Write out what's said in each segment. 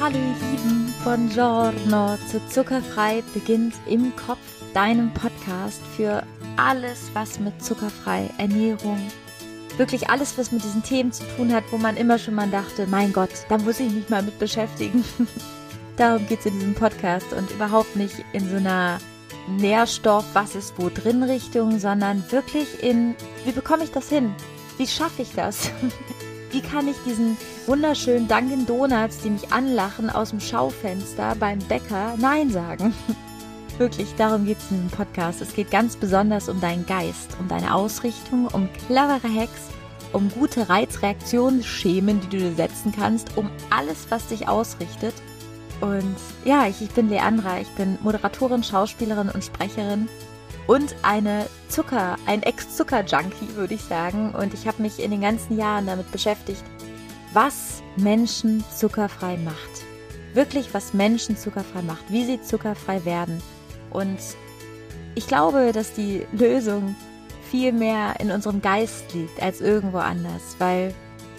Hallo ihr Lieben, buongiorno zu Zuckerfrei beginnt im Kopf, deinem Podcast für alles, was mit zuckerfrei, Ernährung, wirklich alles, was mit diesen Themen zu tun hat, wo man immer schon mal dachte, mein Gott, da muss ich mich mal mit beschäftigen. Darum geht es in diesem Podcast und überhaupt nicht in so einer Nährstoff, was ist wo drin Richtung, sondern wirklich in, wie bekomme ich das hin? Wie schaffe ich das? Wie kann ich diesen wunderschönen Dunkin' Donuts, die mich anlachen, aus dem Schaufenster beim Bäcker Nein sagen? Wirklich, darum geht es in diesem Podcast. Es geht ganz besonders um deinen Geist, um deine Ausrichtung, um clevere Hacks, um gute Reizreaktionsschemen, die du dir setzen kannst, um alles, was dich ausrichtet. Und ja, ich bin Leandra, ich bin Moderatorin, Schauspielerin und Sprecherin und ein Ex-Zucker-Junkie, würde ich sagen. Und ich habe mich in den ganzen Jahren damit beschäftigt, was Menschen zuckerfrei macht. Wirklich, was Menschen zuckerfrei macht, wie sie zuckerfrei werden. Und ich glaube, dass die Lösung viel mehr in unserem Geist liegt als irgendwo anders, weil,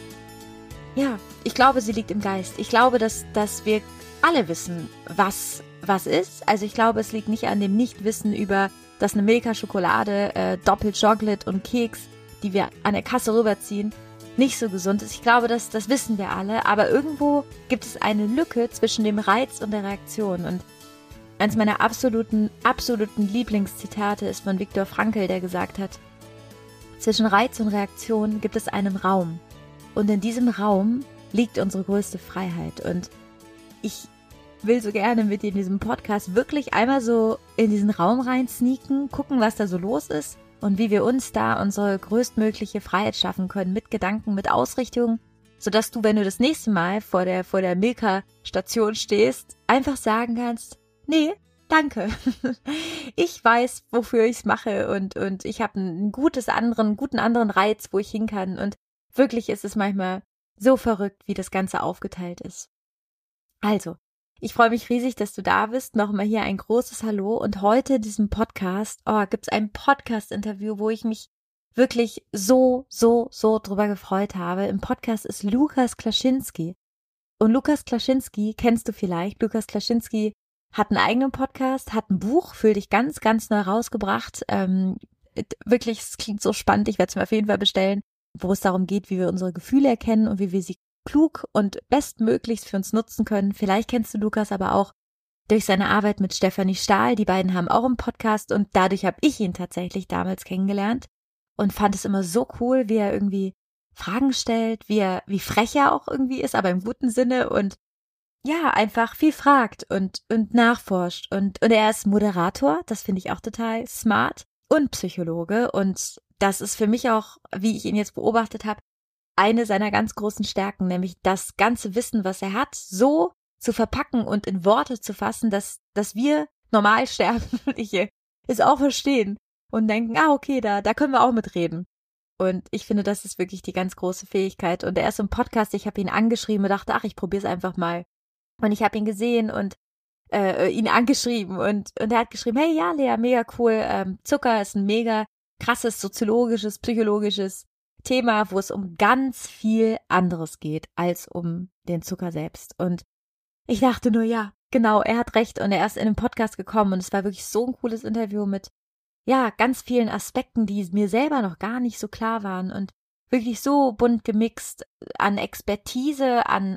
ja, ich glaube, sie liegt im Geist. Ich glaube, dass wir alle wissen, was ist. Also ich glaube, es liegt nicht an dem Nichtwissen über, dass eine Milka-Schokolade, Doppel-Chocolate und Keks, die wir an der Kasse rüberziehen, nicht so gesund ist. Ich glaube, das wissen wir alle, aber irgendwo gibt es eine Lücke zwischen dem Reiz und der Reaktion. Und eines meiner absoluten Lieblingszitate ist von Viktor Frankl, der gesagt hat, zwischen Reiz und Reaktion gibt es einen Raum. Und in diesem Raum liegt unsere größte Freiheit. Und ich will so gerne mit dir in diesem Podcast wirklich einmal so in diesen Raum rein sneaken, gucken, was da so los ist und wie wir uns da unsere größtmögliche Freiheit schaffen können mit Gedanken, mit Ausrichtung, sodass du, wenn du das nächste Mal vor der Milka-Station stehst, einfach sagen kannst, nee, danke. Ich weiß, wofür ich es mache und ich habe einen guten anderen Reiz, wo ich hin kann. Und wirklich ist es manchmal so verrückt, wie das Ganze aufgeteilt ist. Also, ich freue mich riesig, dass du da bist. Nochmal hier ein großes Hallo. Und heute in diesem Podcast, gibt es ein Podcast-Interview, wo ich mich wirklich so drüber gefreut habe. Im Podcast ist Lukas Klaschinski. Und Lukas Klaschinski kennst du vielleicht. Lukas Klaschinski hat einen eigenen Podcast, hat ein Buch, Fühl dich ganz, ganz neu rausgebracht. Wirklich, es klingt so spannend. Ich werde es mir auf jeden Fall bestellen, wo es darum geht, wie wir unsere Gefühle erkennen und wie wir sie klug und bestmöglichst für uns nutzen können. Vielleicht kennst du Lukas aber auch durch seine Arbeit mit Stefanie Stahl. Die beiden haben auch einen Podcast und dadurch habe ich ihn tatsächlich damals kennengelernt und fand es immer so cool, wie er irgendwie Fragen stellt, wie frech er auch irgendwie ist, aber im guten Sinne und ja, einfach viel fragt und nachforscht und er ist Moderator, das finde ich auch total smart und Psychologe und das ist für mich auch, wie ich ihn jetzt beobachtet habe, eine seiner ganz großen Stärken, nämlich das ganze Wissen, was er hat, so zu verpacken und in Worte zu fassen, dass wir Normalsterbliche es auch verstehen und denken, okay, da können wir auch mitreden. Und ich finde, das ist wirklich die ganz große Fähigkeit. Und er ist im Podcast, ich habe ihn angeschrieben und dachte, ich probiere es einfach mal. Und ich habe ihn gesehen und ihn angeschrieben und er hat geschrieben, hey, ja, Lea, mega cool, Zucker ist ein mega krasses soziologisches, psychologisches Thema, wo es um ganz viel anderes geht als um den Zucker selbst. Und ich dachte nur, ja, genau, er hat recht und er ist in den Podcast gekommen und es war wirklich so ein cooles Interview mit, ja, ganz vielen Aspekten, die mir selber noch gar nicht so klar waren und wirklich so bunt gemixt an Expertise, an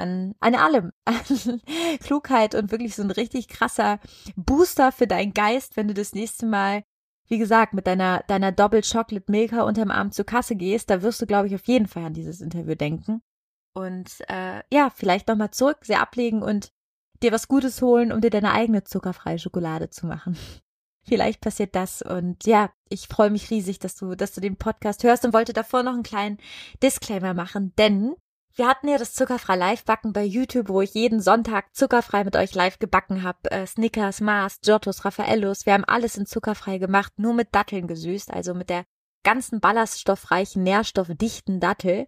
allem, an Klugheit und wirklich so ein richtig krasser Booster für deinen Geist, wenn du das nächste Mal wie gesagt, mit deiner Doppel-Chocolate Milka unterm Arm zur Kasse gehst, da wirst du, glaube ich, auf jeden Fall an dieses Interview denken. Und vielleicht nochmal zurück, sie ablegen und dir was Gutes holen, um dir deine eigene zuckerfreie Schokolade zu machen. Vielleicht passiert das und ja, ich freue mich riesig, dass du den Podcast hörst und wollte davor noch einen kleinen Disclaimer machen, denn wir hatten ja das zuckerfrei Live-Backen bei YouTube, wo ich jeden Sonntag zuckerfrei mit euch live gebacken habe. Snickers, Mars, Giottos, Raffaellos, wir haben alles in zuckerfrei gemacht, nur mit Datteln gesüßt, also mit der ganzen ballaststoffreichen, nährstoffdichten Dattel.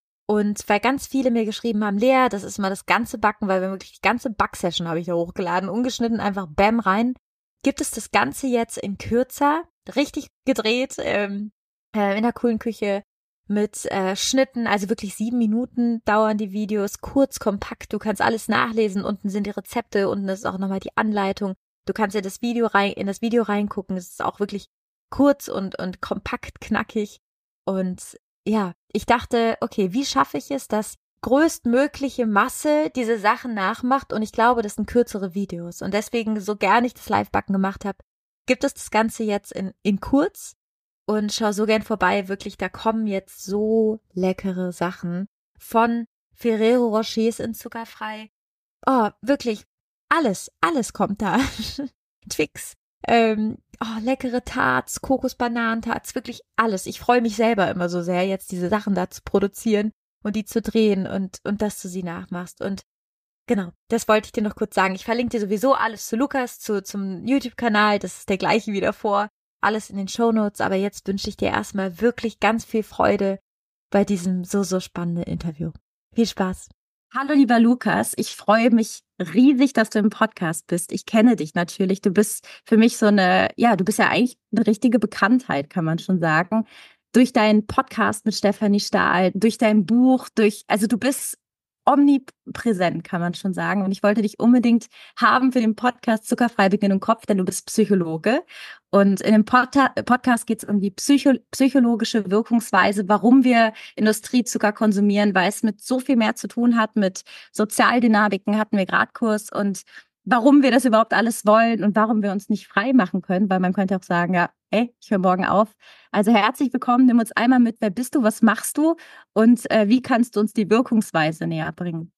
Und weil ganz viele mir geschrieben haben, Lea, das ist mal das ganze Backen, weil wir wirklich die ganze Backsession habe ich da hochgeladen, ungeschnitten, einfach bam rein. Gibt es das Ganze jetzt in kürzer, richtig gedreht, in einer coolen Küche, mit Schnitten, also wirklich 7 Minuten dauern die Videos, kurz, kompakt, du kannst alles nachlesen, unten sind die Rezepte, unten ist auch nochmal die Anleitung, du kannst in das Video reingucken, es ist auch wirklich kurz und kompakt, knackig und ja, ich dachte, okay, wie schaffe ich es, dass größtmögliche Masse diese Sachen nachmacht und ich glaube, das sind kürzere Videos und deswegen, so gern ich das Live-Backen gemacht habe, gibt es das Ganze jetzt in kurz und schau so gern vorbei, wirklich, da kommen jetzt so leckere Sachen von Ferrero Rochers in zuckerfrei. Oh, wirklich, alles kommt da. Twix, leckere Tarts, Kokos-Bananentarts, wirklich alles. Ich freue mich selber immer so sehr, jetzt diese Sachen da zu produzieren und die zu drehen und dass du sie nachmachst. Und genau, das wollte ich dir noch kurz sagen. Ich verlinke dir sowieso alles zu Lukas, zum YouTube-Kanal, das ist der gleiche wie davor. Alles in den Shownotes, aber jetzt wünsche ich dir erstmal wirklich ganz viel Freude bei diesem so spannenden Interview. Viel Spaß. Hallo lieber Lukas, ich freue mich riesig, dass du im Podcast bist. Ich kenne dich natürlich. Du bist für mich du bist ja eigentlich eine richtige Bekanntheit, kann man schon sagen. Durch deinen Podcast mit Stefanie Stahl, durch dein Buch, also du bist omnipräsent, kann man schon sagen. Und ich wollte dich unbedingt haben für den Podcast Zuckerfrei Beginnen im Kopf, denn du bist Psychologe. Und in dem Podcast geht es um die psychologische Wirkungsweise, warum wir Industriezucker konsumieren, weil es mit so viel mehr zu tun hat, mit Sozialdynamiken hatten wir gerade Kurs und warum wir das überhaupt alles wollen und warum wir uns nicht frei machen können, weil man könnte auch sagen, ja, ich höre morgen auf. Also herzlich willkommen, nimm uns einmal mit, wer bist du, was machst du und wie kannst du uns die Wirkungsweise näher bringen?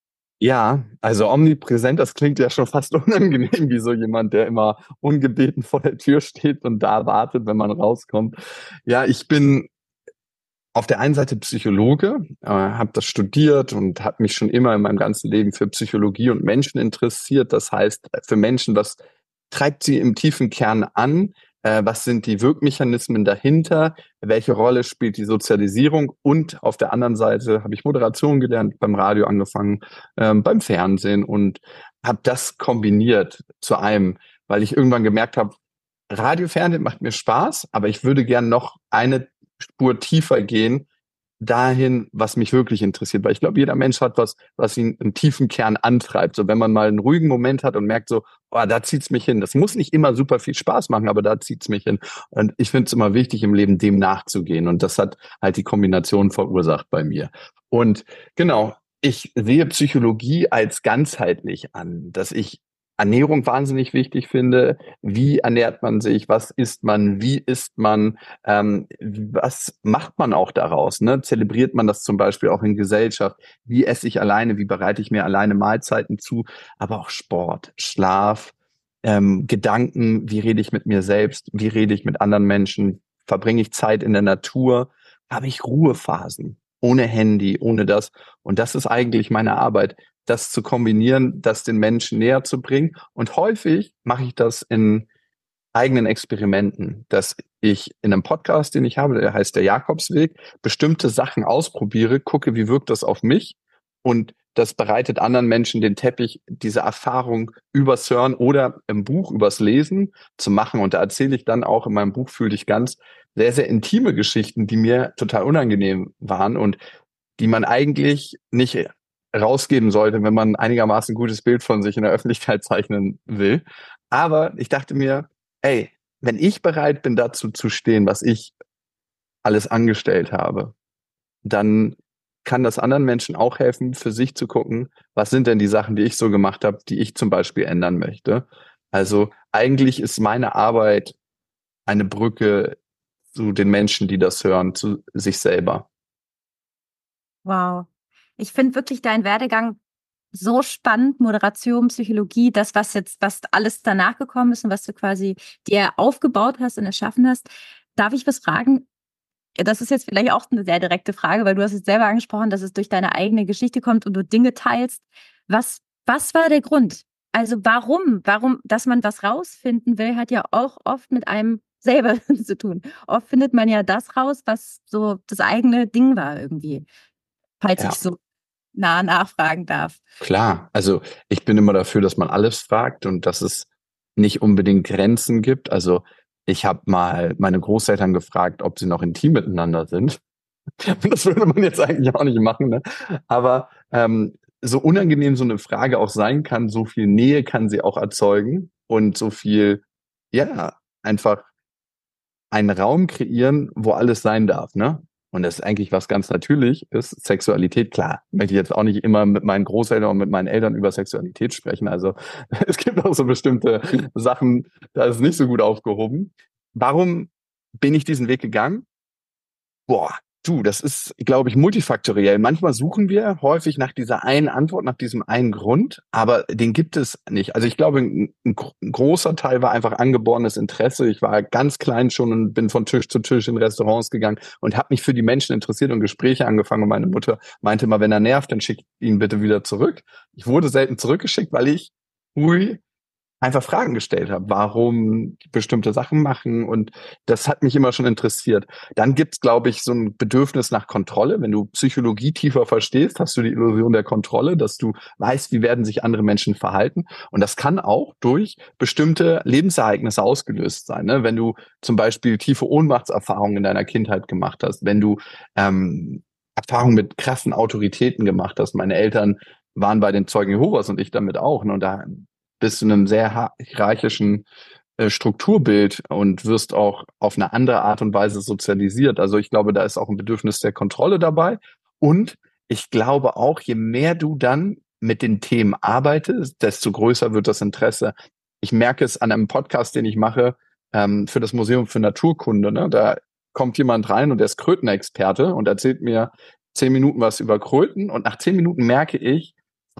Ja, also omnipräsent, das klingt ja schon fast unangenehm, wie so jemand, der immer ungebeten vor der Tür steht und da wartet, wenn man rauskommt. Ja, ich bin auf der einen Seite Psychologe, habe das studiert und habe mich schon immer in meinem ganzen Leben für Psychologie und Menschen interessiert. Das heißt, für Menschen, was treibt sie im tiefen Kern an? Was sind die Wirkmechanismen dahinter? Welche Rolle spielt die Sozialisierung? Und auf der anderen Seite habe ich Moderation gelernt, beim Radio angefangen, beim Fernsehen und habe das kombiniert zu einem, weil ich irgendwann gemerkt habe, Radio, Fernsehen macht mir Spaß, aber ich würde gern noch eine Spur tiefer gehen, dahin, was mich wirklich interessiert. Weil ich glaube, jeder Mensch hat was ihn im tiefen Kern antreibt. So, wenn man mal einen ruhigen Moment hat und merkt so, oh, da zieht's mich hin. Das muss nicht immer super viel Spaß machen, aber da zieht's mich hin. Und ich finde es immer wichtig, im Leben dem nachzugehen. Und das hat halt die Kombination verursacht bei mir. Und genau, ich sehe Psychologie als ganzheitlich an, dass ich Ernährung wahnsinnig wichtig finde. Wie ernährt man sich? Was isst man? Wie isst man? Was macht man auch daraus? Ne? Zelebriert man das zum Beispiel auch in Gesellschaft? Wie esse ich alleine? Wie bereite ich mir alleine Mahlzeiten zu? Aber auch Sport, Schlaf, Gedanken. Wie rede ich mit mir selbst? Wie rede ich mit anderen Menschen? Verbringe ich Zeit in der Natur? Habe ich Ruhephasen? Ohne Handy, ohne das. Und das ist eigentlich meine Arbeit, das zu kombinieren, das den Menschen näher zu bringen. Und häufig mache ich das in eigenen Experimenten, dass ich in einem Podcast, den ich habe, der heißt der Jakobsweg, bestimmte Sachen ausprobiere, gucke, wie wirkt das auf mich und das bereitet anderen Menschen den Teppich, diese Erfahrung übers Hören oder im Buch übers Lesen zu machen. Und da erzähle ich dann auch in meinem Buch Fühl dich ganz sehr, sehr intime Geschichten, die mir total unangenehm waren und die man eigentlich nicht rausgeben sollte, wenn man einigermaßen gutes Bild von sich in der Öffentlichkeit zeichnen will. Aber ich dachte mir, ey, wenn ich bereit bin, dazu zu stehen, was ich alles angestellt habe, dann kann das anderen Menschen auch helfen, für sich zu gucken, was sind denn die Sachen, die ich so gemacht habe, die ich zum Beispiel ändern möchte. Also eigentlich ist meine Arbeit eine Brücke zu den Menschen, die das hören, zu sich selber. Wow. Ich finde wirklich deinen Werdegang so spannend, Moderation, Psychologie, das, was alles danach gekommen ist und was du quasi dir aufgebaut hast und erschaffen hast. Darf ich was fragen? Das ist jetzt vielleicht auch eine sehr direkte Frage, weil du hast es selber angesprochen, dass es durch deine eigene Geschichte kommt und du Dinge teilst. Was war der Grund? Also warum, dass man was rausfinden will, hat ja auch oft mit einem selber zu tun. Oft findet man ja das raus, was so das eigene Ding war irgendwie, falls ich so nah nachfragen darf. Klar, also ich bin immer dafür, dass man alles fragt und dass es nicht unbedingt Grenzen gibt. Also ich habe mal meine Großeltern gefragt, ob sie noch intim miteinander sind. Das würde man jetzt eigentlich auch nicht machen, ne? Aber so unangenehm so eine Frage auch sein kann, so viel Nähe kann sie auch erzeugen und so viel, ja, einfach einen Raum kreieren, wo alles sein darf, ne? Und das ist eigentlich was ganz natürlich ist. Sexualität, klar, möchte ich jetzt auch nicht immer mit meinen Großeltern und mit meinen Eltern über Sexualität sprechen. Also es gibt auch so bestimmte Sachen, da ist es nicht so gut aufgehoben. Warum bin ich diesen Weg gegangen? Boah, du, das ist, glaube ich, multifaktoriell. Manchmal suchen wir häufig nach dieser einen Antwort, nach diesem einen Grund, aber den gibt es nicht. Also ich glaube, ein großer Teil war einfach angeborenes Interesse. Ich war ganz klein schon und bin von Tisch zu Tisch in Restaurants gegangen und habe mich für die Menschen interessiert und Gespräche angefangen. Und meine Mutter meinte immer, wenn er nervt, dann schickt ihn bitte wieder zurück. Ich wurde selten zurückgeschickt, weil ich einfach Fragen gestellt habe, warum die bestimmte Sachen machen, und das hat mich immer schon interessiert. Dann gibt's, glaube ich, so ein Bedürfnis nach Kontrolle. Wenn du Psychologie tiefer verstehst, hast du die Illusion der Kontrolle, dass du weißt, wie werden sich andere Menschen verhalten, und das kann auch durch bestimmte Lebensereignisse ausgelöst sein, ne? Wenn du zum Beispiel tiefe Ohnmachtserfahrungen in deiner Kindheit gemacht hast, wenn du Erfahrungen mit krassen Autoritäten gemacht hast. Meine Eltern waren bei den Zeugen Jehovas und ich damit auch, ne? Und da bist du in einem sehr hierarchischen Strukturbild und wirst auch auf eine andere Art und Weise sozialisiert. Also ich glaube, da ist auch ein Bedürfnis der Kontrolle dabei. Und ich glaube auch, je mehr du dann mit den Themen arbeitest, desto größer wird das Interesse. Ich merke es an einem Podcast, den ich mache, für das Museum für Naturkunde, ne? Da kommt jemand rein und der ist Krötenexperte und erzählt mir 10 Minuten was über Kröten, und nach 10 Minuten merke ich,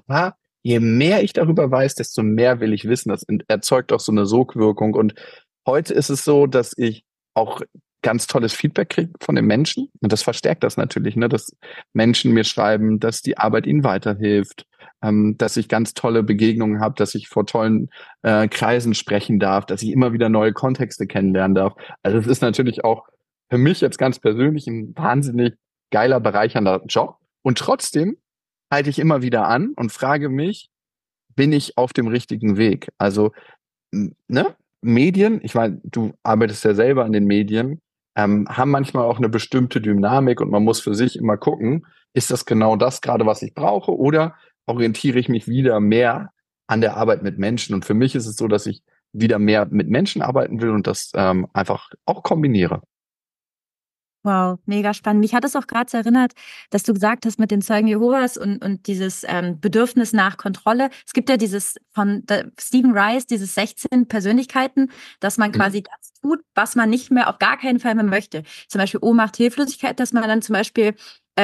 je mehr ich darüber weiß, desto mehr will ich wissen. Das erzeugt auch so eine Sogwirkung. Und heute ist es so, dass ich auch ganz tolles Feedback kriege von den Menschen. Und das verstärkt das natürlich, ne? Dass Menschen mir schreiben, dass die Arbeit ihnen weiterhilft, dass ich ganz tolle Begegnungen habe, dass ich vor tollen Kreisen sprechen darf, dass ich immer wieder neue Kontexte kennenlernen darf. Also es ist natürlich auch für mich jetzt ganz persönlich ein wahnsinnig geiler, bereichernder Job. Und trotzdem halte ich immer wieder an und frage mich, bin ich auf dem richtigen Weg? Also, ne? Medien, ich meine, du arbeitest ja selber in den Medien, haben manchmal auch eine bestimmte Dynamik, und man muss für sich immer gucken, ist das genau das gerade, was ich brauche, oder orientiere ich mich wieder mehr an der Arbeit mit Menschen? Und für mich ist es so, dass ich wieder mehr mit Menschen arbeiten will und das einfach auch kombiniere. Wow, mega spannend. Mich hat es auch gerade so erinnert, dass du gesagt hast mit den Zeugen Jehovas und dieses Bedürfnis nach Kontrolle. Es gibt ja dieses von Stephen Rice, dieses 16 Persönlichkeiten, dass man quasi das tut, was man nicht mehr auf gar keinen Fall mehr möchte. Zum Beispiel Ohnmacht, Hilflosigkeit, dass man dann zum Beispiel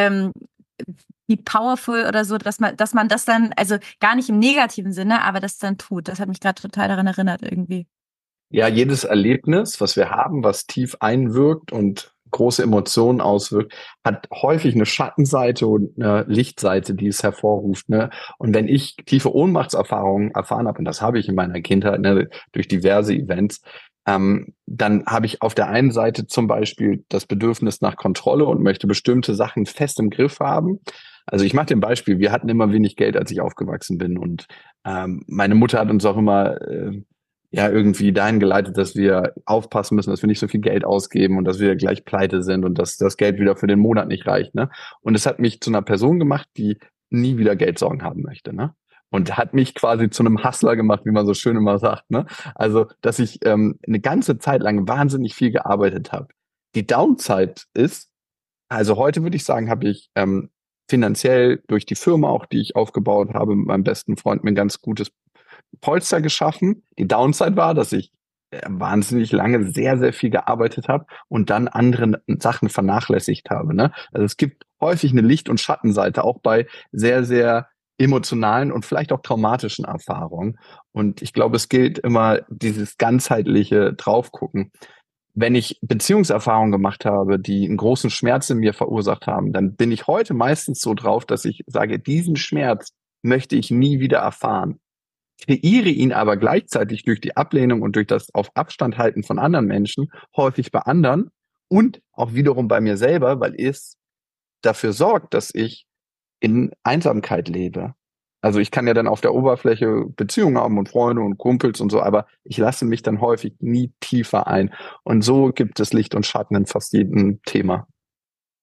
wie powerful oder so, dass man das dann, also gar nicht im negativen Sinne, aber das dann tut. Das hat mich gerade total daran erinnert irgendwie. Ja, jedes Erlebnis, was wir haben, was tief einwirkt und große Emotionen auswirkt, hat häufig eine Schattenseite und eine Lichtseite, die es hervorruft, ne? Und wenn ich tiefe Ohnmachtserfahrungen erfahren habe, und das habe ich in meiner Kindheit, ne, durch diverse Events, dann habe ich auf der einen Seite zum Beispiel das Bedürfnis nach Kontrolle und möchte bestimmte Sachen fest im Griff haben. Also ich mache dir ein Beispiel. Wir hatten immer wenig Geld, als ich aufgewachsen bin, und meine Mutter hat uns auch immer ja irgendwie dahin geleitet, dass wir aufpassen müssen, dass wir nicht so viel Geld ausgeben und dass wir gleich pleite sind und dass das Geld wieder für den Monat nicht reicht, ne? Und es hat mich zu einer Person gemacht, die nie wieder Geldsorgen haben möchte, ne? Und hat mich quasi zu einem Hustler gemacht, wie man so schön immer sagt, ne? Also, dass ich eine ganze Zeit lang wahnsinnig viel gearbeitet habe. Die Downside ist, also heute würde ich sagen, habe ich finanziell durch die Firma auch, die ich aufgebaut habe, mit meinem besten Freund mir ein ganz gutes Polster geschaffen. Die Downside war, dass ich wahnsinnig lange sehr, sehr viel gearbeitet habe und dann andere Sachen vernachlässigt habe, ne? Also es gibt häufig eine Licht- und Schattenseite, auch bei sehr, sehr emotionalen und vielleicht auch traumatischen Erfahrungen. Und ich glaube, es gilt immer dieses ganzheitliche Draufgucken. Wenn ich Beziehungserfahrungen gemacht habe, die einen großen Schmerz in mir verursacht haben, dann bin ich heute meistens so drauf, dass ich sage, diesen Schmerz möchte ich nie wieder erfahren, kreiere ihn aber gleichzeitig durch die Ablehnung und durch das auf Abstand halten von anderen Menschen, häufig bei anderen und auch wiederum bei mir selber, weil es dafür sorgt, dass ich in Einsamkeit lebe. Also ich kann ja dann auf der Oberfläche Beziehungen haben und Freunde und Kumpels und so, aber ich lasse mich dann häufig nie tiefer ein. Und so gibt es Licht und Schatten in fast jedem Thema.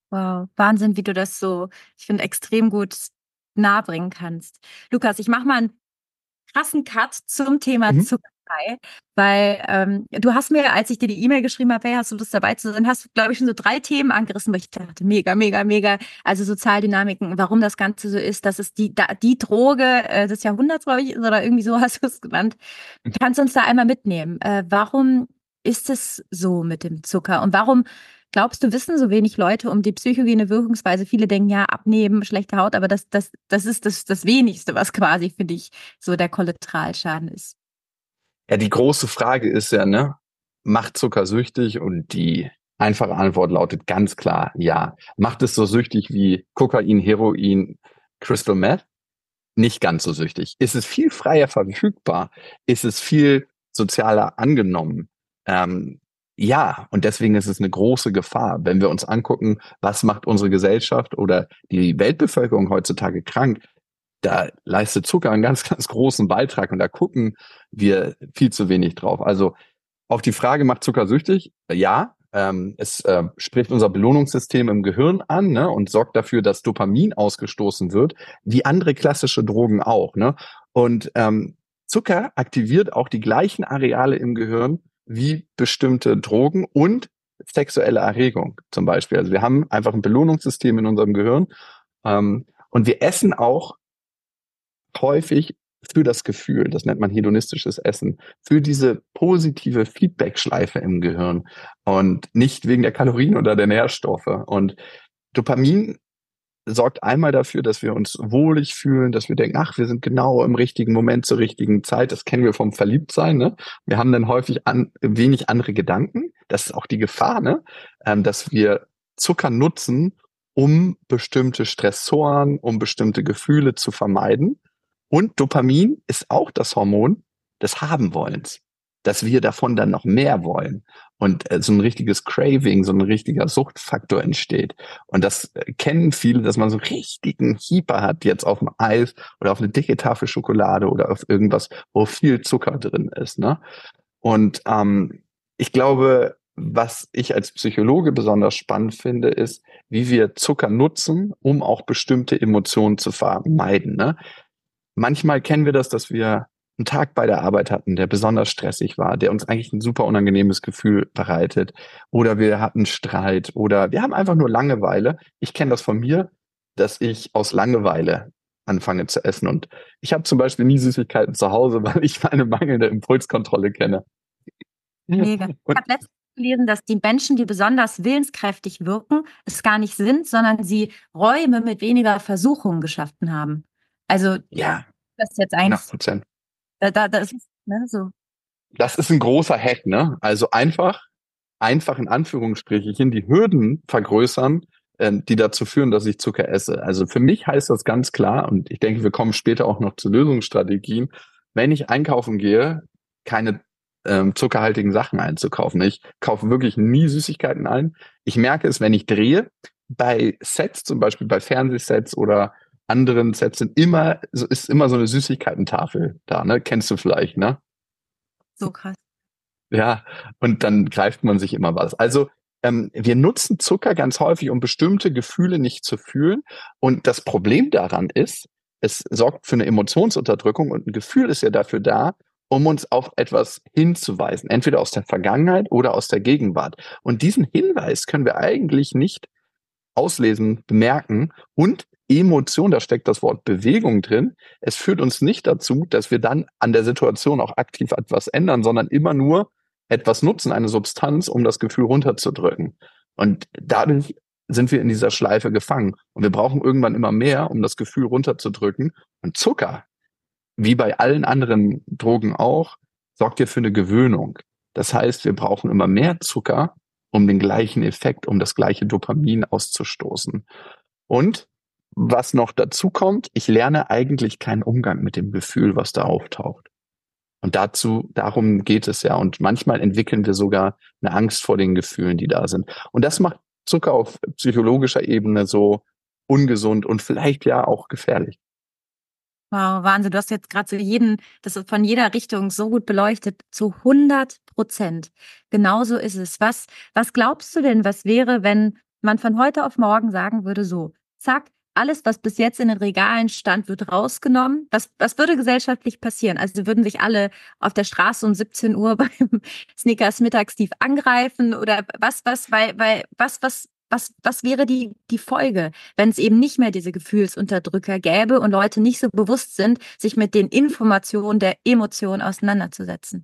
Wow, Wahnsinn, wie du das so, ich finde, extrem gut nahebringen kannst. Lukas, ich mache mal einen krassen Cut zum Thema Mhm. zuckerfrei, weil du hast mir, als ich dir die E-Mail geschrieben habe, hey, hast du Lust dabei zu sein, hast du, glaube ich, schon so 3 Themen angerissen, wo ich dachte, mega, mega, mega. Also Sozialdynamiken, warum das Ganze so ist, dass es die Droge des Jahrhunderts, glaube ich, ist, oder irgendwie so hast du es genannt. Kannst du uns da einmal mitnehmen? Warum ist es so mit dem Zucker? Und warum glaubst du, wissen so wenig Leute um die psychogene Wirkungsweise? Viele denken, ja, abnehmen, schlechte Haut, aber das ist das Wenigste, was quasi, finde ich, so der Kollateralschaden ist. Ja, die große Frage ist ja, ne, macht Zucker süchtig? Und die einfache Antwort lautet ganz klar, ja. Macht es so süchtig wie Kokain, Heroin, Crystal Meth? Nicht ganz so süchtig. Ist es viel freier verfügbar? Ist es viel sozialer angenommen? Ja, und deswegen ist es eine große Gefahr, wenn wir uns angucken, was macht unsere Gesellschaft oder die Weltbevölkerung heutzutage krank. Da leistet Zucker einen ganz, ganz großen Beitrag und da gucken wir viel zu wenig drauf. Also auf die Frage, macht Zucker süchtig? Ja, es spricht unser Belohnungssystem im Gehirn an, ne, und sorgt dafür, dass Dopamin ausgestoßen wird, wie andere klassische Drogen auch. Ne? Und Zucker aktiviert auch die gleichen Areale im Gehirn wie bestimmte Drogen und sexuelle Erregung zum Beispiel. Also wir haben einfach ein Belohnungssystem in unserem Gehirn und wir essen auch häufig für das Gefühl, das nennt man hedonistisches Essen, für diese positive Feedback-Schleife im Gehirn und nicht wegen der Kalorien oder der Nährstoffe. Und Dopamin sorgt einmal dafür, dass wir uns wohlig fühlen, dass wir denken, ach, wir sind genau im richtigen Moment zur richtigen Zeit. Das kennen wir vom Verliebtsein. Ne? Wir haben dann häufig wenig andere Gedanken. Das ist auch die Gefahr, ne? Dass wir Zucker nutzen, um bestimmte Stressoren, um bestimmte Gefühle zu vermeiden. Und Dopamin ist auch das Hormon des Haben-Wollens, dass wir davon dann noch mehr wollen und so ein richtiges Craving, so ein richtiger Suchtfaktor entsteht. Und das kennen viele, dass man so einen richtigen Hieper hat jetzt auf dem Eis oder auf eine dicke Tafel Schokolade oder auf irgendwas, wo viel Zucker drin ist. Ne? Und ich glaube, was ich als Psychologe besonders spannend finde, ist, wie wir Zucker nutzen, um auch bestimmte Emotionen zu vermeiden. Ne? Manchmal kennen wir das, dass wir einen Tag bei der Arbeit hatten, der besonders stressig war, der uns eigentlich ein super unangenehmes Gefühl bereitet. Oder wir hatten Streit oder wir haben einfach nur Langeweile. Ich kenne das von mir, dass ich aus Langeweile anfange zu essen. Und ich habe zum Beispiel nie Süßigkeiten zu Hause, weil ich meine mangelnde Impulskontrolle kenne. Mega. Ich Und habe letztens gelesen, dass die Menschen, die besonders willenskräftig wirken, es gar nicht sind, sondern sie Räume mit weniger Versuchungen geschaffen haben. Also ja, das ist jetzt eigentlich, 100%. das ist, ne, so. Das ist ein großer Hack, ne? Also einfach in Anführungsstrichen die Hürden vergrößern, die dazu führen, dass ich Zucker esse. Also für mich heißt das ganz klar, und ich denke, wir kommen später auch noch zu Lösungsstrategien, wenn ich einkaufen gehe, keine zuckerhaltigen Sachen einzukaufen. Ich kaufe wirklich nie Süßigkeiten ein. Ich merke es, wenn ich drehe, bei Sets, zum Beispiel bei Fernsehsets oder anderen Sets ist immer so eine Süßigkeitentafel da, ne? Kennst du vielleicht, ne? So krass. Ja, und dann greift man sich immer was. Also wir nutzen Zucker ganz häufig, um bestimmte Gefühle nicht zu fühlen. Und das Problem daran ist, es sorgt für eine Emotionsunterdrückung und ein Gefühl ist ja dafür da, um uns auf etwas hinzuweisen, entweder aus der Vergangenheit oder aus der Gegenwart. Und diesen Hinweis können wir eigentlich nicht auslesen, bemerken und Emotion, da steckt das Wort Bewegung drin. Es führt uns nicht dazu, dass wir dann an der Situation auch aktiv etwas ändern, sondern immer nur etwas nutzen, eine Substanz, um das Gefühl runterzudrücken. Und dadurch sind wir in dieser Schleife gefangen. Und wir brauchen irgendwann immer mehr, um das Gefühl runterzudrücken. Und Zucker, wie bei allen anderen Drogen auch, sorgt ja für eine Gewöhnung. Das heißt, wir brauchen immer mehr Zucker, um den gleichen Effekt, um das gleiche Dopamin auszustoßen. Und was noch dazu kommt, ich lerne eigentlich keinen Umgang mit dem Gefühl, was da auftaucht. Und darum geht es ja. Und manchmal entwickeln wir sogar eine Angst vor den Gefühlen, die da sind. Und das macht Zucker auf psychologischer Ebene so ungesund und vielleicht ja auch gefährlich. Wow, Wahnsinn. Du hast jetzt gerade das ist von jeder Richtung so gut beleuchtet, zu 100%. Genauso ist es. Was glaubst du denn, was wäre, wenn man von heute auf morgen sagen würde, so, zack, alles, was bis jetzt in den Regalen stand, wird rausgenommen. Was würde gesellschaftlich passieren? Also würden sich alle auf der Straße um 17 Uhr beim Snickers Mittagstief angreifen oder was wäre die Folge, wenn es eben nicht mehr diese Gefühlsunterdrücker gäbe und Leute nicht so bewusst sind, sich mit den Informationen der Emotionen auseinanderzusetzen?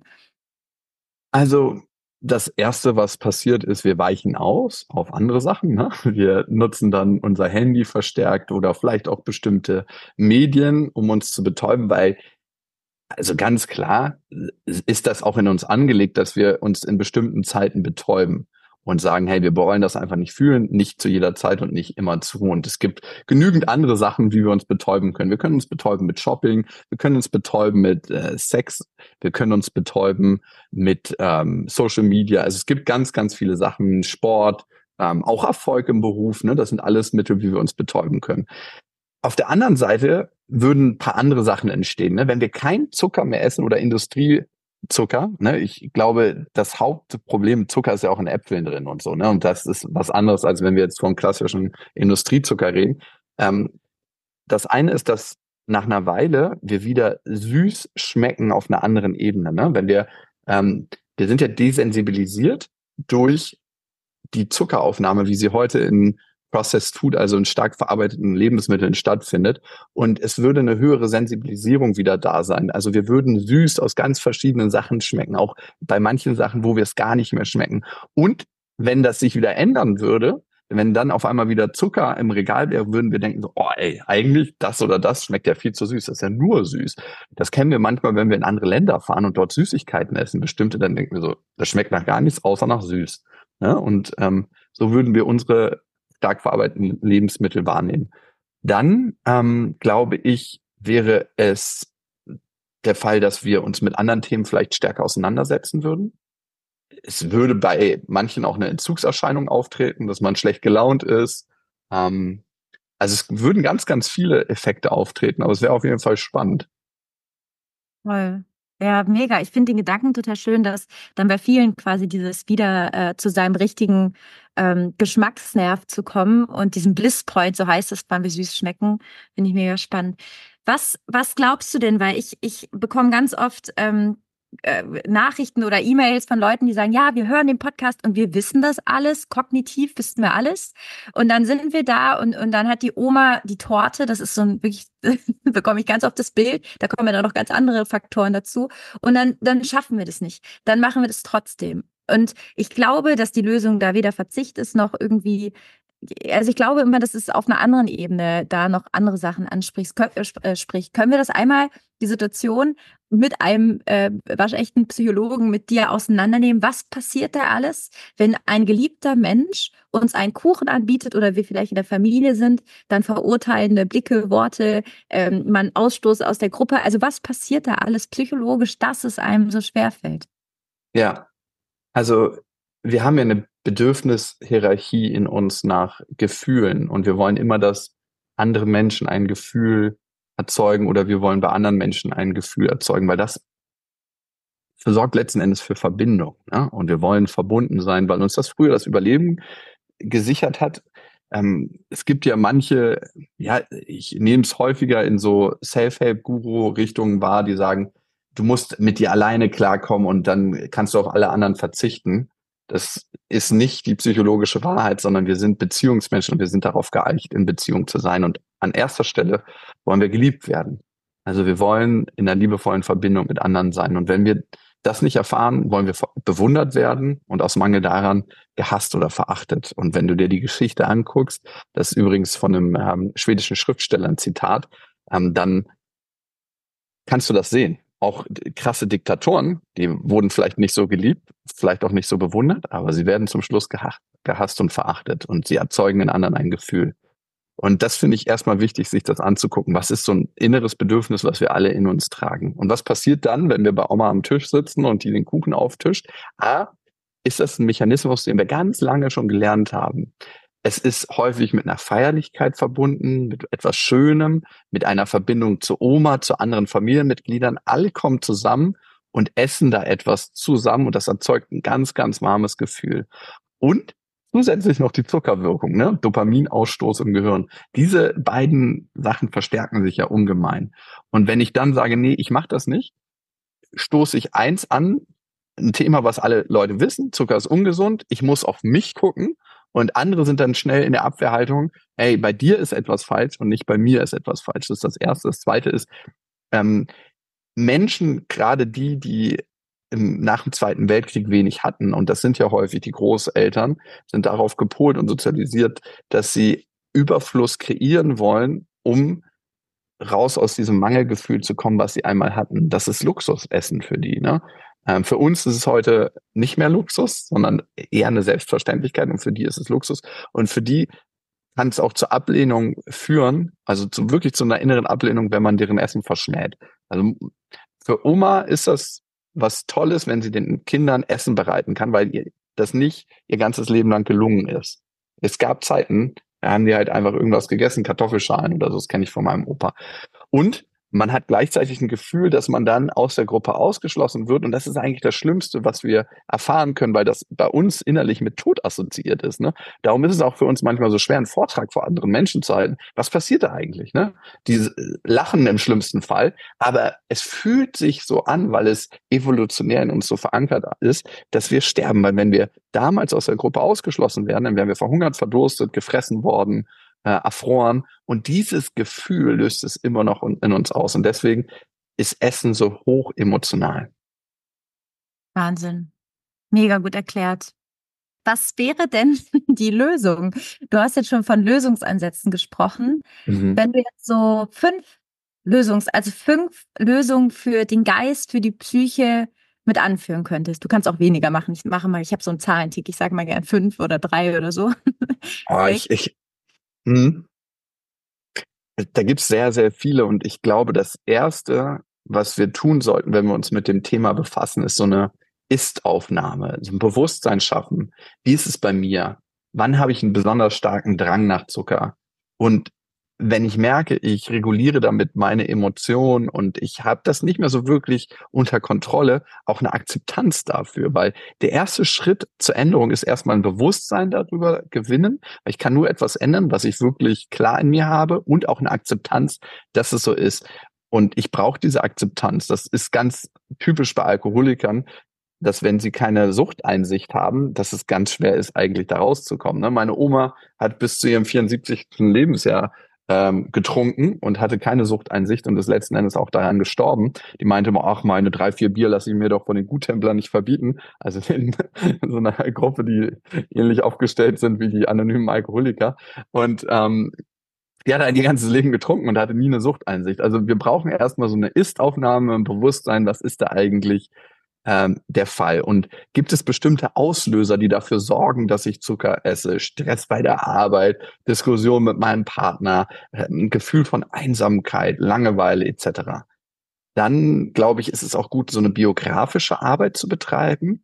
Also das Erste, was passiert ist, wir weichen aus auf andere Sachen. Ne? Wir nutzen dann unser Handy verstärkt oder vielleicht auch bestimmte Medien, um uns zu betäuben, weil also ganz klar ist das auch in uns angelegt, dass wir uns in bestimmten Zeiten betäuben und sagen, hey, wir wollen das einfach nicht fühlen, nicht zu jeder Zeit und nicht immer zu. Und es gibt genügend andere Sachen, wie wir uns betäuben können. Wir können uns betäuben mit Shopping, wir können uns betäuben mit Sex, wir können uns betäuben mit Social Media. Also es gibt ganz, ganz viele Sachen, Sport, auch Erfolg im Beruf. Ne? Das sind alles Mittel, wie wir uns betäuben können. Auf der anderen Seite würden ein paar andere Sachen entstehen. Ne? Wenn wir kein Zucker mehr essen oder Industriezucker, ne? Ich glaube, das Hauptproblem, Zucker ist ja auch in Äpfeln drin und so. Ne? Und das ist was anderes, als wenn wir jetzt vom klassischen Industriezucker reden. Das eine ist, dass nach einer Weile wir wieder süß schmecken auf einer anderen Ebene. Ne? Wenn wir sind ja desensibilisiert durch die Zuckeraufnahme, wie sie heute in Processed Food, also in stark verarbeiteten Lebensmitteln stattfindet. Und es würde eine höhere Sensibilisierung wieder da sein. Also wir würden süß aus ganz verschiedenen Sachen schmecken, auch bei manchen Sachen, wo wir es gar nicht mehr schmecken. Und wenn das sich wieder ändern würde, wenn dann auf einmal wieder Zucker im Regal wäre, würden wir denken so, oh ey, eigentlich das oder das schmeckt ja viel zu süß, das ist ja nur süß. Das kennen wir manchmal, wenn wir in andere Länder fahren und dort Süßigkeiten essen, bestimmte, dann denken wir so, das schmeckt nach gar nichts, außer nach süß. Ja, und so würden wir unsere stark verarbeiteten Lebensmittel wahrnehmen. Dann, glaube ich, wäre es der Fall, dass wir uns mit anderen Themen vielleicht stärker auseinandersetzen würden. Es würde bei manchen auch eine Entzugserscheinung auftreten, dass man schlecht gelaunt ist. Also es würden ganz, ganz viele Effekte auftreten, aber es wäre auf jeden Fall spannend. Toll. Ja, mega. Ich finde den Gedanken total schön, dass dann bei vielen quasi dieses wieder zu seinem richtigen Geschmacksnerv zu kommen und diesen Blisspoint, so heißt es, wann wir süß schmecken, finde ich mega spannend. Was glaubst du denn? Weil ich bekomme ganz oft Nachrichten oder E-Mails von Leuten, die sagen, ja, wir hören den Podcast und wir wissen das alles, kognitiv wissen wir alles. Und dann sind wir da und dann hat die Oma die Torte, das ist so ein wirklich, bekomme ich ganz oft das Bild, da kommen ja dann noch ganz andere Faktoren dazu. Und dann schaffen wir das nicht. Dann machen wir das trotzdem. Und ich glaube, dass die Lösung da weder Verzicht ist, noch irgendwie, also ich glaube immer, dass es auf einer anderen Ebene da noch andere Sachen anspricht. Können wir das einmal, die Situation mit einem waschechten Psychologen, mit dir auseinandernehmen? Was passiert da alles, wenn ein geliebter Mensch uns einen Kuchen anbietet oder wir vielleicht in der Familie sind, dann verurteilende Blicke, Worte, man Ausstoß aus der Gruppe. Also was passiert da alles psychologisch, dass es einem so schwerfällt? Ja, also wir haben ja eine Bedürfnishierarchie in uns nach Gefühlen und wir wollen immer, dass andere Menschen ein Gefühl erzeugen oder wir wollen bei anderen Menschen ein Gefühl erzeugen, weil das sorgt letzten Endes für Verbindung. Ne? Und wir wollen verbunden sein, weil uns das früher das Überleben gesichert hat. Es gibt ja manche, ja, ich nehme es häufiger in so Self-Help-Guru-Richtungen wahr, die sagen, du musst mit dir alleine klarkommen und dann kannst du auf alle anderen verzichten. Das ist nicht die psychologische Wahrheit, sondern wir sind Beziehungsmenschen und wir sind darauf geeicht, in Beziehung zu sein. Und an erster Stelle wollen wir geliebt werden. Also wir wollen in einer liebevollen Verbindung mit anderen sein. Und wenn wir das nicht erfahren, wollen wir bewundert werden und aus Mangel daran gehasst oder verachtet. Und wenn du dir die Geschichte anguckst, das ist übrigens von einem schwedischen Schriftsteller ein Zitat, dann kannst du das sehen. Auch krasse Diktatoren, die wurden vielleicht nicht so geliebt, vielleicht auch nicht so bewundert, aber sie werden zum Schluss gehasst und verachtet und sie erzeugen in anderen ein Gefühl. Und das finde ich erstmal wichtig, sich das anzugucken. Was ist so ein inneres Bedürfnis, was wir alle in uns tragen? Und was passiert dann, wenn wir bei Oma am Tisch sitzen und die den Kuchen auftischt? Ist das ein Mechanismus, den wir ganz lange schon gelernt haben? Es ist häufig mit einer Feierlichkeit verbunden, mit etwas Schönem, mit einer Verbindung zur Oma, zu anderen Familienmitgliedern. Alle kommen zusammen und essen da etwas zusammen und das erzeugt ein ganz, ganz warmes Gefühl. Und zusätzlich noch die Zuckerwirkung, ne? Dopaminausstoß im Gehirn. Diese beiden Sachen verstärken sich ja ungemein. Und wenn ich dann sage, nee, ich mache das nicht, stoße ich eins an, ein Thema, was alle Leute wissen, Zucker ist ungesund, ich muss auf mich gucken, und andere sind dann schnell in der Abwehrhaltung, ey, bei dir ist etwas falsch und nicht bei mir ist etwas falsch. Das ist das Erste. Das Zweite ist, ähm, Menschen, gerade die nach dem Zweiten Weltkrieg wenig hatten, und das sind ja häufig die Großeltern, sind darauf gepolt und sozialisiert, dass sie Überfluss kreieren wollen, um raus aus diesem Mangelgefühl zu kommen, was sie einmal hatten. Das ist Luxusessen für die, ne? Für uns ist es heute nicht mehr Luxus, sondern eher eine Selbstverständlichkeit, und für die ist es Luxus. Und für die kann es auch zur Ablehnung führen, also wirklich zu einer inneren Ablehnung, wenn man deren Essen verschmäht. Also für Oma ist das was Tolles, wenn sie den Kindern Essen bereiten kann, weil ihr das nicht ihr ganzes Leben lang gelungen ist. Es gab Zeiten, da haben die halt einfach irgendwas gegessen, Kartoffelschalen oder so, das kenne ich von meinem Opa. Und man hat gleichzeitig ein Gefühl, dass man dann aus der Gruppe ausgeschlossen wird. Und das ist eigentlich das Schlimmste, was wir erfahren können, weil das bei uns innerlich mit Tod assoziiert ist. Ne? Darum ist es auch für uns manchmal so schwer, einen Vortrag vor anderen Menschen zu halten. Was passiert da eigentlich? Ne? Die lachen im schlimmsten Fall, aber es fühlt sich so an, weil es evolutionär in uns so verankert ist, dass wir sterben. Weil wenn wir damals aus der Gruppe ausgeschlossen werden, dann wären wir verhungert, verdurstet, gefressen worden, erfroren. Und dieses Gefühl löst es immer noch in uns aus. Und deswegen ist Essen so hoch emotional. Wahnsinn. Mega gut erklärt. Was wäre denn die Lösung? Du hast jetzt schon von Lösungsansätzen gesprochen. Wenn du jetzt so 5 Lösungen für den Geist, für die Psyche mit anführen könntest. Du kannst auch weniger machen. Ich habe so einen Zahlentick. Ich sage mal gern 5 oder 3 oder so. Da gibt's sehr, sehr viele, und ich glaube, das Erste, was wir tun sollten, wenn wir uns mit dem Thema befassen, ist so eine Ist-Aufnahme, so ein Bewusstsein schaffen. Wie ist es bei mir? Wann habe ich einen besonders starken Drang nach Zucker? Und wenn ich merke, ich reguliere damit meine Emotionen und ich habe das nicht mehr so wirklich unter Kontrolle, auch eine Akzeptanz dafür, weil der erste Schritt zur Änderung ist erstmal ein Bewusstsein darüber gewinnen. Weil ich kann nur etwas ändern, was ich wirklich klar in mir habe, und auch eine Akzeptanz, dass es so ist. Und ich brauche diese Akzeptanz. Das ist ganz typisch bei Alkoholikern, dass wenn sie keine Suchteinsicht haben, dass es ganz schwer ist, eigentlich da rauszukommen. Ne? Meine Oma hat bis zu ihrem 74. Lebensjahr getrunken und hatte keine Suchteinsicht und ist letzten Endes auch daran gestorben. Die meinte immer, ach, meine 3, 4 Bier lasse ich mir doch von den Guttemplern nicht verbieten. Also in so einer Gruppe, die ähnlich aufgestellt sind wie die anonymen Alkoholiker. Und die hat halt ihr ganzes Leben getrunken und hatte nie eine Suchteinsicht. Also wir brauchen erstmal so eine Ist-Aufnahme, ein Bewusstsein, was ist da eigentlich der Fall. Und gibt es bestimmte Auslöser, die dafür sorgen, dass ich Zucker esse? Stress bei der Arbeit, Diskussion mit meinem Partner, ein Gefühl von Einsamkeit, Langeweile etc. Dann, glaube ich, ist es auch gut, so eine biografische Arbeit zu betreiben.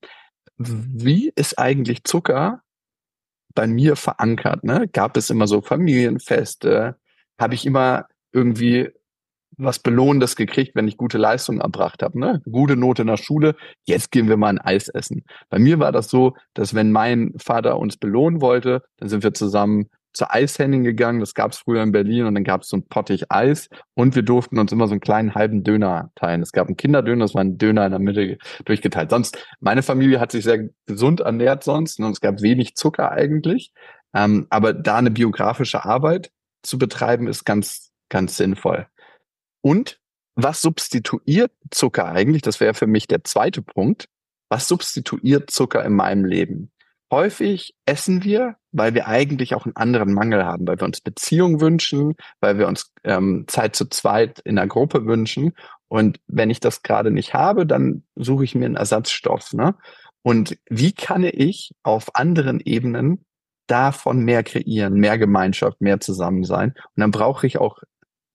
Wie ist eigentlich Zucker bei mir verankert? Ne? Gab es immer so Familienfeste? Habe ich immer irgendwie was Belohnendes gekriegt, wenn ich gute Leistung erbracht habe, ne? Gute Note in der Schule, jetzt gehen wir mal ein Eis essen. Bei mir war das so, dass wenn mein Vater uns belohnen wollte, dann sind wir zusammen zur Eishenning gegangen, das gab es früher in Berlin, und dann gab es so ein Pottich Eis, und wir durften uns immer so einen kleinen halben Döner teilen. Es gab einen Kinderdöner, das war ein Döner in der Mitte durchgeteilt. Sonst, meine Familie hat sich sehr gesund ernährt sonst, und es gab wenig Zucker eigentlich. Aber da eine biografische Arbeit zu betreiben, ist ganz, ganz sinnvoll. Und was substituiert Zucker eigentlich? Das wäre für mich der zweite Punkt. Was substituiert Zucker in meinem Leben? Häufig essen wir, weil wir eigentlich auch einen anderen Mangel haben, weil wir uns Beziehung wünschen, weil wir uns Zeit zu zweit in einer Gruppe wünschen. Und wenn ich das gerade nicht habe, dann suche ich mir einen Ersatzstoff. Ne? Und wie kann ich auf anderen Ebenen davon mehr kreieren, mehr Gemeinschaft, mehr Zusammensein? Und dann brauche ich auch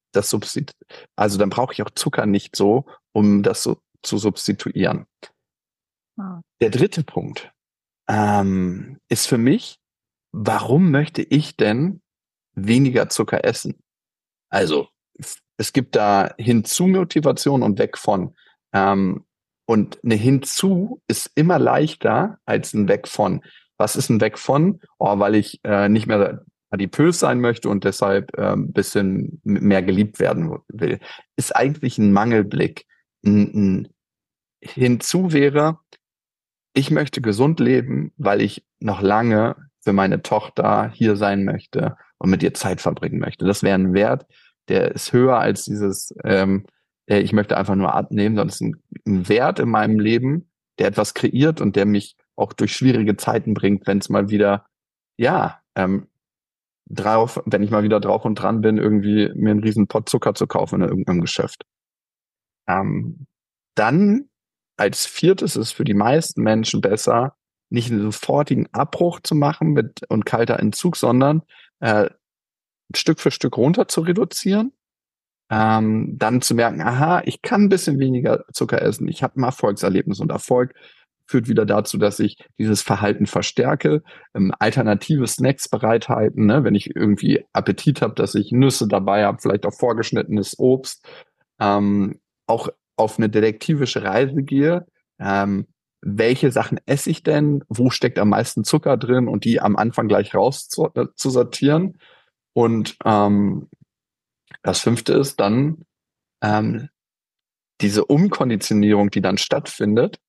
dann brauche ich auch Zucker nicht so, um das so zu substituieren. Wow. Der dritte Punkt ist für mich, warum möchte ich denn weniger Zucker essen? Also es gibt da Hinzu-Motivation und weg von. Und eine Hinzu ist immer leichter als ein Weg von. Was ist ein Weg von? Oh, weil ich nicht mehr adipös sein möchte und deshalb ein bisschen mehr geliebt werden will. Ist eigentlich ein Mangelblick. Hinzu wäre, ich möchte gesund leben, weil ich noch lange für meine Tochter hier sein möchte und mit ihr Zeit verbringen möchte. Das wäre ein Wert, der ist höher als dieses, ich möchte einfach nur abnehmen, sondern es ist ein Wert in meinem Leben, der etwas kreiert und der mich auch durch schwierige Zeiten bringt, wenn es mal wieder, ja, wenn ich mal wieder drauf und dran bin, irgendwie mir einen riesen Pott Zucker zu kaufen in irgendeinem Geschäft. Dann als viertes ist es für die meisten Menschen besser, nicht einen sofortigen Abbruch zu machen und kalter Entzug, sondern Stück für Stück runter zu reduzieren. Dann zu merken, aha, ich kann ein bisschen weniger Zucker essen, ich habe ein Erfolgserlebnis und Erfolg führt wieder dazu, dass ich dieses Verhalten verstärke, alternative Snacks bereithalten, ne? Wenn ich irgendwie Appetit habe, dass ich Nüsse dabei habe, vielleicht auch vorgeschnittenes Obst, auch auf eine detektivische Reise gehe, welche Sachen esse ich denn, wo steckt am meisten Zucker drin und die am Anfang gleich raus zu sortieren. Und das fünfte ist dann diese Umkonditionierung, die dann stattfindet,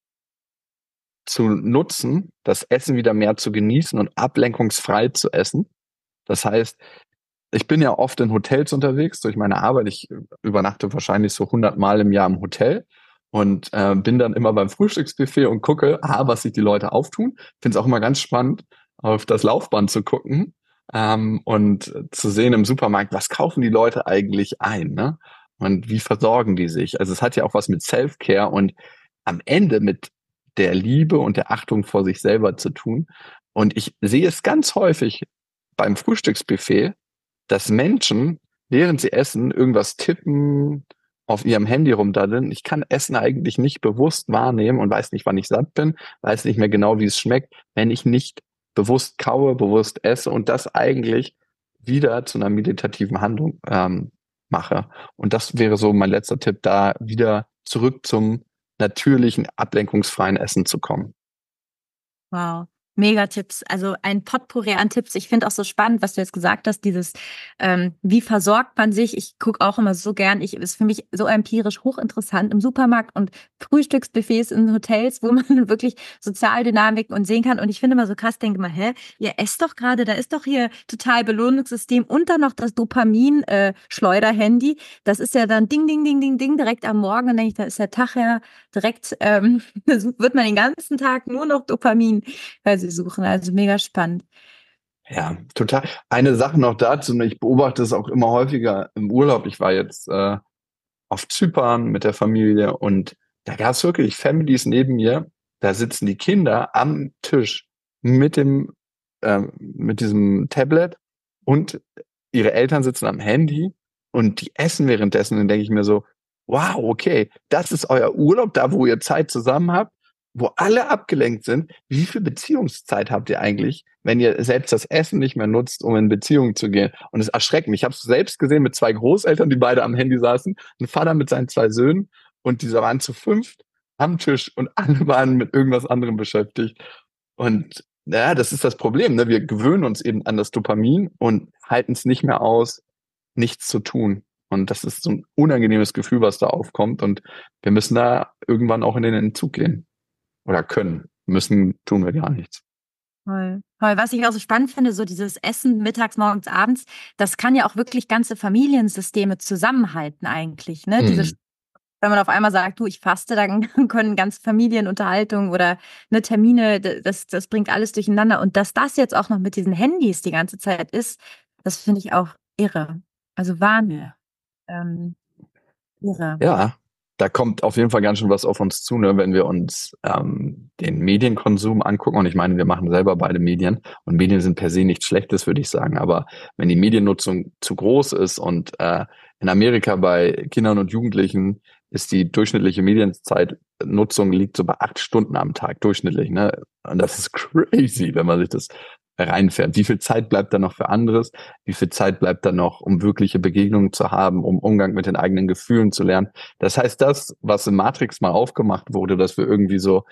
zu nutzen, das Essen wieder mehr zu genießen und ablenkungsfrei zu essen. Das heißt, ich bin ja oft in Hotels unterwegs durch meine Arbeit. Ich übernachte wahrscheinlich so 100 Mal im Jahr im Hotel und bin dann immer beim Frühstücksbuffet und gucke, was sich die Leute auftun. Finde es auch immer ganz spannend, auf das Laufband zu gucken und zu sehen im Supermarkt, was kaufen die Leute eigentlich ein, ne? Und wie versorgen die sich? Also es hat ja auch was mit Self-Care und am Ende mit der Liebe und der Achtung vor sich selber zu tun. Und ich sehe es ganz häufig beim Frühstücksbuffet, dass Menschen, während sie essen, irgendwas tippen, auf ihrem Handy rumdaddeln. Ich kann Essen eigentlich nicht bewusst wahrnehmen und weiß nicht, wann ich satt bin, weiß nicht mehr genau, wie es schmeckt, wenn ich nicht bewusst kaue, bewusst esse und das eigentlich wieder zu einer meditativen Handlung mache. Und das wäre so mein letzter Tipp, da wieder zurück zum natürlichen, ablenkungsfreien Essen zu kommen. Wow. Mega Tipps, also ein Potpourri an Tipps. Ich finde auch so spannend, was du jetzt gesagt hast, dieses, wie versorgt man sich? Ich gucke auch immer so gern, ist für mich so empirisch hochinteressant im Supermarkt und Frühstücksbuffets in Hotels, wo man wirklich Sozialdynamiken und sehen kann. Und ich finde immer so krass, denke mal, ihr esst doch gerade, da ist doch hier total Belohnungssystem und dann noch das Dopamin-Schleuder-Handy. Das ist ja dann Ding, Ding, Ding, Ding, Ding direkt am Morgen. Und denke ich, da ist der Tag ja direkt, wird man den ganzen Tag nur noch Dopamin suchen. Also mega spannend. Ja, total. Eine Sache noch dazu, ich beobachte es auch immer häufiger im Urlaub. Ich war jetzt auf Zypern mit der Familie und da gab es wirklich Families neben mir, da sitzen die Kinder am Tisch mit diesem Tablet und ihre Eltern sitzen am Handy und die essen währenddessen. Und dann denke ich mir so, wow, okay, das ist euer Urlaub, da wo ihr Zeit zusammen habt, wo alle abgelenkt sind. Wie viel Beziehungszeit habt ihr eigentlich, wenn ihr selbst das Essen nicht mehr nutzt, um in Beziehung zu gehen? Und es erschreckt mich. Ich habe es selbst gesehen mit 2 Großeltern, die beide am Handy saßen, ein Vater mit seinen 2 Söhnen und diese waren zu 5 am Tisch und alle waren mit irgendwas anderem beschäftigt. Und ja, das ist das Problem, ne? Wir gewöhnen uns eben an das Dopamin und halten es nicht mehr aus, nichts zu tun. Und das ist so ein unangenehmes Gefühl, was da aufkommt. Und wir müssen da irgendwann auch in den Entzug gehen. Oder können. Müssen tun wir gar nichts. Toll. Toll. Was ich auch so spannend finde, so dieses Essen mittags, morgens, abends, das kann ja auch wirklich ganze Familiensysteme zusammenhalten eigentlich. Ne? Wenn man auf einmal sagt, du, ich faste, dann können ganze Familienunterhaltungen oder ne, Termine, das bringt alles durcheinander. Und dass das jetzt auch noch mit diesen Handys die ganze Zeit ist, das finde ich auch irre. Also Wahnsinn. Irre. Ja, da kommt auf jeden Fall ganz schön was auf uns zu, ne, wenn wir uns den Medienkonsum angucken. Und ich meine, wir machen selber beide Medien. Und Medien sind per se nichts Schlechtes, würde ich sagen. Aber wenn die Mediennutzung zu groß ist und in Amerika bei Kindern und Jugendlichen ist die durchschnittliche Medienzeitnutzung liegt so bei 8 Stunden am Tag durchschnittlich. Ne? Und das ist crazy, wenn man sich das reinfährt. Wie viel Zeit bleibt da noch für anderes? Wie viel Zeit bleibt da noch, um wirkliche Begegnungen zu haben, um Umgang mit den eigenen Gefühlen zu lernen? Das heißt, das, was in Matrix mal aufgemacht wurde, dass wir irgendwie so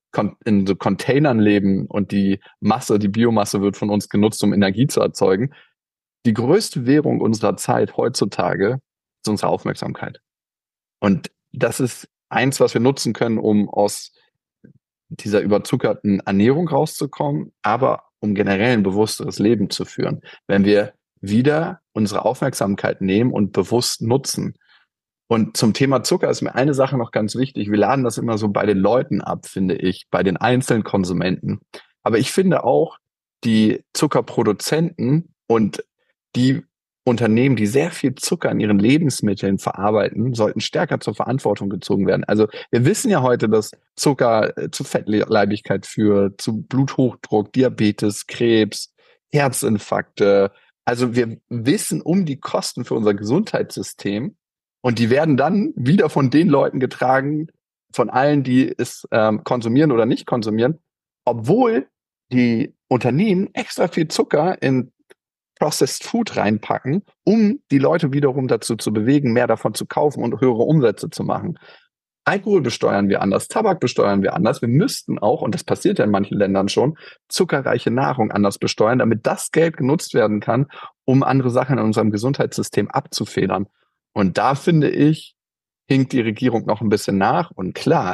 in so Containern leben und die Biomasse wird von uns genutzt, um Energie zu erzeugen. Die größte Währung unserer Zeit heutzutage ist unsere Aufmerksamkeit. Und das ist eins, was wir nutzen können, um aus dieser überzuckerten Ernährung rauszukommen, aber um generell ein bewussteres Leben zu führen. Wenn wir wieder unsere Aufmerksamkeit nehmen und bewusst nutzen. Und zum Thema Zucker ist mir eine Sache noch ganz wichtig. Wir laden das immer so bei den Leuten ab, finde ich, bei den einzelnen Konsumenten. Aber ich finde auch, die Zuckerproduzenten und die Unternehmen, die sehr viel Zucker in ihren Lebensmitteln verarbeiten, sollten stärker zur Verantwortung gezogen werden. Also wir wissen ja heute, dass Zucker zu Fettleibigkeit führt, zu Bluthochdruck, Diabetes, Krebs, Herzinfarkte. Also wir wissen um die Kosten für unser Gesundheitssystem und die werden dann wieder von den Leuten getragen, von allen, die es konsumieren oder nicht konsumieren, obwohl die Unternehmen extra viel Zucker in Processed Food reinpacken, um die Leute wiederum dazu zu bewegen, mehr davon zu kaufen und höhere Umsätze zu machen. Alkohol besteuern wir anders, Tabak besteuern wir anders. Wir müssten auch, und das passiert ja in manchen Ländern schon, zuckerreiche Nahrung anders besteuern, damit das Geld genutzt werden kann, um andere Sachen in unserem Gesundheitssystem abzufedern. Und da finde ich, hinkt die Regierung noch ein bisschen nach. Und klar,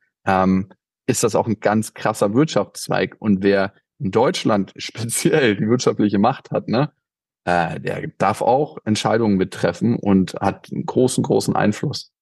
ist das auch ein ganz krasser Wirtschaftszweig. Und wer in Deutschland speziell die wirtschaftliche Macht hat, der darf auch Entscheidungen mittreffen und hat einen großen, großen Einfluss.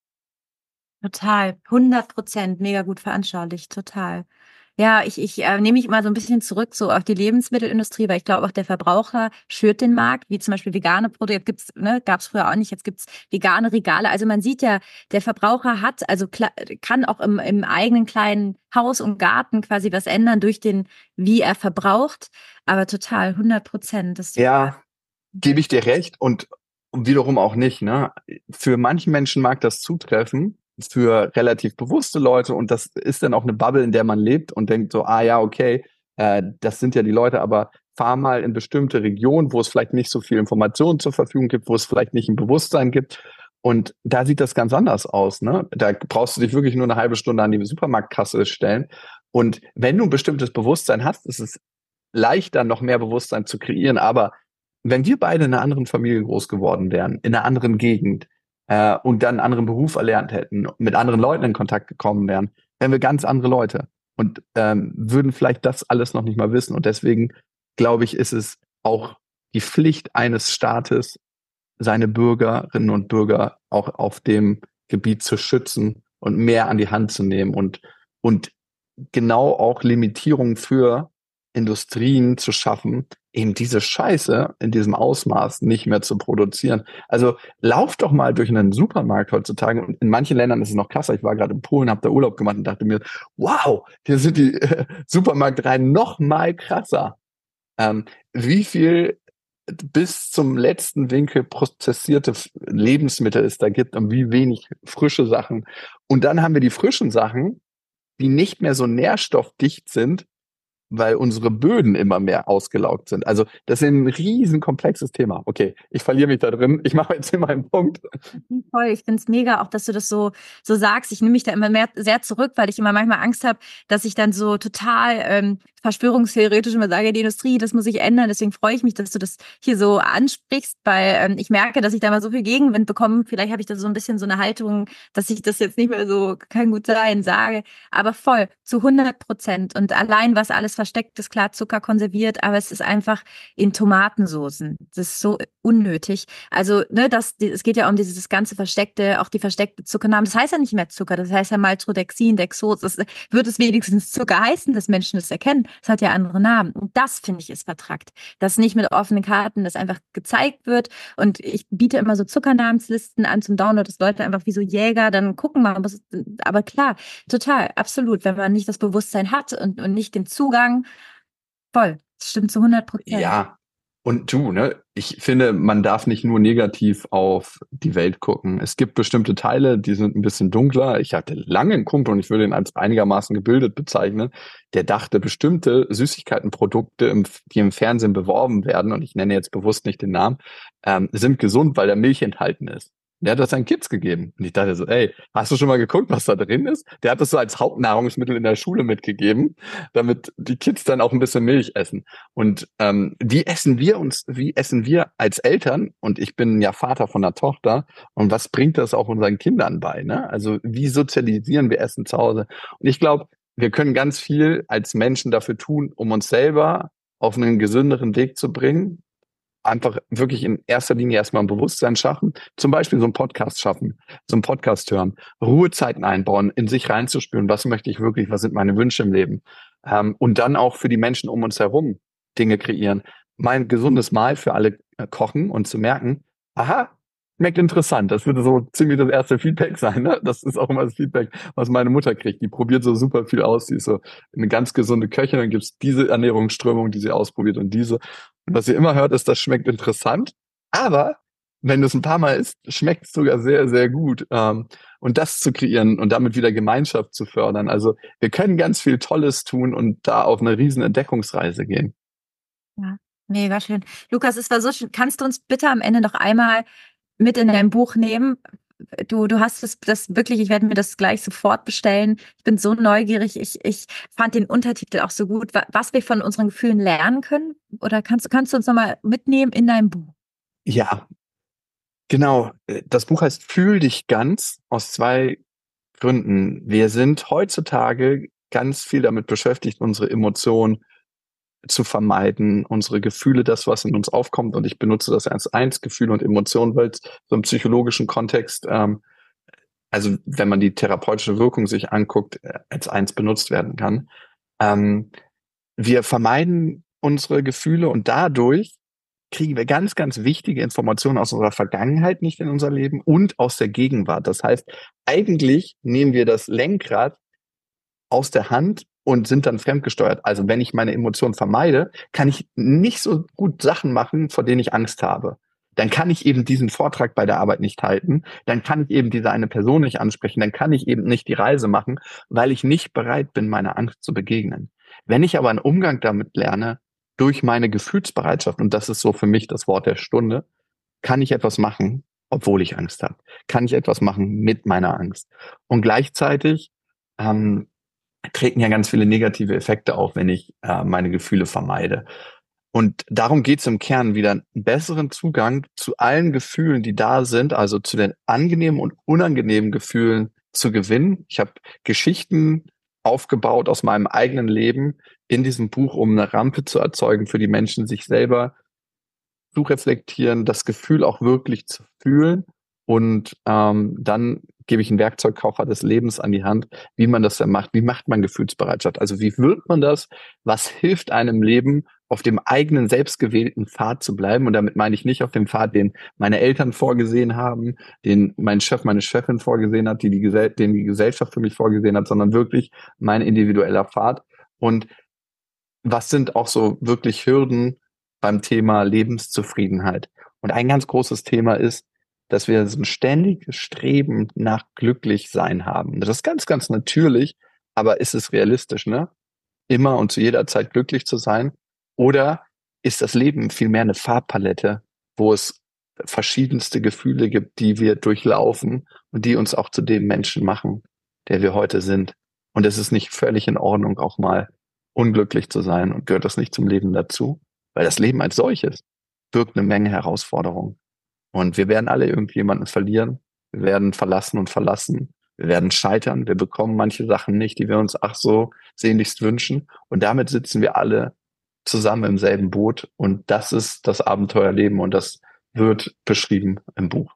Total, 100%, mega gut veranschaulicht, total. Ja, ich nehme mich immer so ein bisschen zurück so auf die Lebensmittelindustrie, weil ich glaube auch der Verbraucher schürt den Markt, wie zum Beispiel vegane Produkte gab es früher auch nicht, jetzt gibt's vegane Regale. Also man sieht ja, der Verbraucher kann auch im eigenen kleinen Haus und Garten quasi was ändern durch wie er verbraucht, aber total, 100%. Ja, gebe ich dir recht und wiederum auch nicht, ne? Für manche Menschen mag das zutreffen, für relativ bewusste Leute und das ist dann auch eine Bubble, in der man lebt und denkt so, ja, okay, das sind ja die Leute, aber fahr mal in bestimmte Regionen, wo es vielleicht nicht so viel Information zur Verfügung gibt, wo es vielleicht nicht ein Bewusstsein gibt und da sieht das ganz anders aus, ne? Da brauchst du dich wirklich nur eine halbe Stunde an die Supermarktkasse stellen und wenn du ein bestimmtes Bewusstsein hast, ist es leichter, noch mehr Bewusstsein zu kreieren, aber wenn wir beide in einer anderen Familie groß geworden wären, in einer anderen Gegend, und dann einen anderen Beruf erlernt hätten, mit anderen Leuten in Kontakt gekommen wären wir ganz andere Leute und würden vielleicht das alles noch nicht mal wissen. Und deswegen, glaube ich, ist es auch die Pflicht eines Staates, seine Bürgerinnen und Bürger auch auf dem Gebiet zu schützen und mehr an die Hand zu nehmen und genau auch Limitierungen für Industrien zu schaffen, eben diese Scheiße in diesem Ausmaß nicht mehr zu produzieren. Also lauf doch mal durch einen Supermarkt heutzutage und in manchen Ländern ist es noch krasser. Ich war gerade in Polen, habe da Urlaub gemacht und dachte mir, wow, hier sind die Supermarktreihen noch mal krasser. Wie viel bis zum letzten Winkel prozessierte Lebensmittel es da gibt und wie wenig frische Sachen. Und dann haben wir die frischen Sachen, die nicht mehr so nährstoffdicht sind, weil unsere Böden immer mehr ausgelaugt sind. Also das ist ein riesen komplexes Thema. Okay, ich verliere mich da drin. Ich mache jetzt immer einen Punkt. Voll, ich finde es mega, auch dass du das so sagst. Ich nehme mich da immer sehr zurück, weil ich immer manchmal Angst habe, dass ich dann so total verschwörungstheoretisch immer sage, die Industrie, das muss sich ändern. Deswegen freue ich mich, dass du das hier so ansprichst, weil ich merke, dass ich da mal so viel Gegenwind bekomme. Vielleicht habe ich da so ein bisschen so eine Haltung, dass ich das jetzt nicht mehr so, kann gut sein, sage. Aber voll, zu 100%. Und allein, was alles versteckt ist, klar, Zucker konserviert, aber es ist einfach in Tomatensoßen. Das ist so unnötig. Also, es geht ja um dieses ganze versteckte, auch die versteckte Zuckernamen. Das heißt ja nicht mehr Zucker, das heißt ja Maltodexin, Dexos. Das wird es wenigstens Zucker heißen, dass Menschen das erkennen. Das hat ja andere Namen. Und das, finde ich, ist vertrackt. Dass nicht mit offenen Karten das einfach gezeigt wird. Und ich biete immer so Zuckernamenslisten an zum Download, dass Leute einfach wie so Jäger dann gucken mal. Aber klar, total, absolut. Wenn man nicht das Bewusstsein hat und nicht den Zugang, voll. Das stimmt zu 100%. Ja, und ich finde, man darf nicht nur negativ auf die Welt gucken. Es gibt bestimmte Teile, die sind ein bisschen dunkler. Ich hatte lange einen Kumpel und ich würde ihn als einigermaßen gebildet bezeichnen, der dachte, bestimmte Süßigkeitenprodukte, die im Fernsehen beworben werden, und ich nenne jetzt bewusst nicht den Namen, sind gesund, weil da Milch enthalten ist. Der hat das seinen Kids gegeben. Und ich dachte so, ey, hast du schon mal geguckt, was da drin ist? Der hat das so als Hauptnahrungsmittel in der Schule mitgegeben, damit die Kids dann auch ein bisschen Milch essen. Und wie essen wir als Eltern? Und ich bin ja Vater von einer Tochter. Und was bringt das auch unseren Kindern bei? Ne? Also wie sozialisieren wir Essen zu Hause? Und ich glaube, wir können ganz viel als Menschen dafür tun, um uns selber auf einen gesünderen Weg zu bringen. Einfach wirklich in erster Linie erstmal ein Bewusstsein schaffen, zum Beispiel so einen Podcast schaffen, so einen Podcast hören, Ruhezeiten einbauen, in sich reinzuspüren, was möchte ich wirklich, was sind meine Wünsche im Leben, und dann auch für die Menschen um uns herum Dinge kreieren. Mein gesundes Mahl für alle kochen und zu merken, aha, schmeckt interessant. Das würde so ziemlich das erste Feedback sein. Ne? Das ist auch immer das Feedback, was meine Mutter kriegt. Die probiert so super viel aus. Die ist so eine ganz gesunde Köchin. Dann gibt's diese Ernährungsströmung, die sie ausprobiert und diese. Und was ihr immer hört, ist, das schmeckt interessant. Aber wenn du es ein paar Mal isst, schmeckt es sogar sehr, sehr gut. Und das zu kreieren und damit wieder Gemeinschaft zu fördern. Also wir können ganz viel Tolles tun und da auf eine riesen Entdeckungsreise gehen. Ja, mega schön. Lukas, es war so schön. Kannst du uns bitte am Ende noch einmal mit in dein Buch nehmen? Du hast das wirklich, ich werde mir das gleich sofort bestellen. Ich bin so neugierig. Ich fand den Untertitel auch so gut, was wir von unseren Gefühlen lernen können. Oder kannst du uns nochmal mitnehmen in dein Buch? Ja, genau. Das Buch heißt Fühl dich ganz aus 2 Gründen. Wir sind heutzutage ganz viel damit beschäftigt, unsere Emotionen zu vermeiden, unsere Gefühle, das, was in uns aufkommt. Und ich benutze das als eins, Gefühle und Emotionen, weil es so im psychologischen Kontext, also wenn man die therapeutische Wirkung sich anguckt, als eins benutzt werden kann. Wir vermeiden unsere Gefühle und dadurch kriegen wir ganz, ganz wichtige Informationen aus unserer Vergangenheit nicht in unser Leben und aus der Gegenwart. Das heißt, eigentlich nehmen wir das Lenkrad aus der Hand und sind dann fremdgesteuert. Also wenn ich meine Emotionen vermeide, kann ich nicht so gut Sachen machen, vor denen ich Angst habe. Dann kann ich eben diesen Vortrag bei der Arbeit nicht halten, dann kann ich eben diese eine Person nicht ansprechen, dann kann ich eben nicht die Reise machen, weil ich nicht bereit bin, meiner Angst zu begegnen. Wenn ich aber einen Umgang damit lerne, durch meine Gefühlsbereitschaft, und das ist so für mich das Wort der Stunde, kann ich etwas machen, obwohl ich Angst habe. Kann ich etwas machen mit meiner Angst. Und gleichzeitig treten ja ganz viele negative Effekte auf, wenn ich meine Gefühle vermeide. Und darum geht es im Kern wieder, einen besseren Zugang zu allen Gefühlen, die da sind, also zu den angenehmen und unangenehmen Gefühlen zu gewinnen. Ich habe Geschichten aufgebaut aus meinem eigenen Leben in diesem Buch, um eine Rampe zu erzeugen für die Menschen, sich selber zu reflektieren, das Gefühl auch wirklich zu fühlen. Und dann gebe ich einen Werkzeugkoffer des Lebens an die Hand, wie man das dann macht. Wie macht man Gefühlsbereitschaft? Also wie wird man das? Was hilft einem Leben, auf dem eigenen selbstgewählten Pfad zu bleiben? Und damit meine ich nicht auf dem Pfad, den meine Eltern vorgesehen haben, den mein Chef, meine Chefin vorgesehen hat, den die Gesellschaft für mich vorgesehen hat, sondern wirklich mein individueller Pfad. Und was sind auch so wirklich Hürden beim Thema Lebenszufriedenheit? Und ein ganz großes Thema ist, dass wir so ein ständiges Streben nach Glücklichsein haben. Das ist ganz, ganz natürlich, aber ist es realistisch, ne? Immer und zu jeder Zeit glücklich zu sein? Oder ist das Leben vielmehr eine Farbpalette, wo es verschiedenste Gefühle gibt, die wir durchlaufen und die uns auch zu dem Menschen machen, der wir heute sind? Und es ist nicht völlig in Ordnung, auch mal unglücklich zu sein, und gehört das nicht zum Leben dazu? Weil das Leben als solches birgt eine Menge Herausforderungen. Und wir werden alle irgendjemanden verlieren. Wir werden verlassen und verlassen. Wir werden scheitern. Wir bekommen manche Sachen nicht, die wir uns ach so sehnlichst wünschen. Und damit sitzen wir alle zusammen im selben Boot. Und das ist das Abenteuerleben. Und das wird beschrieben im Buch.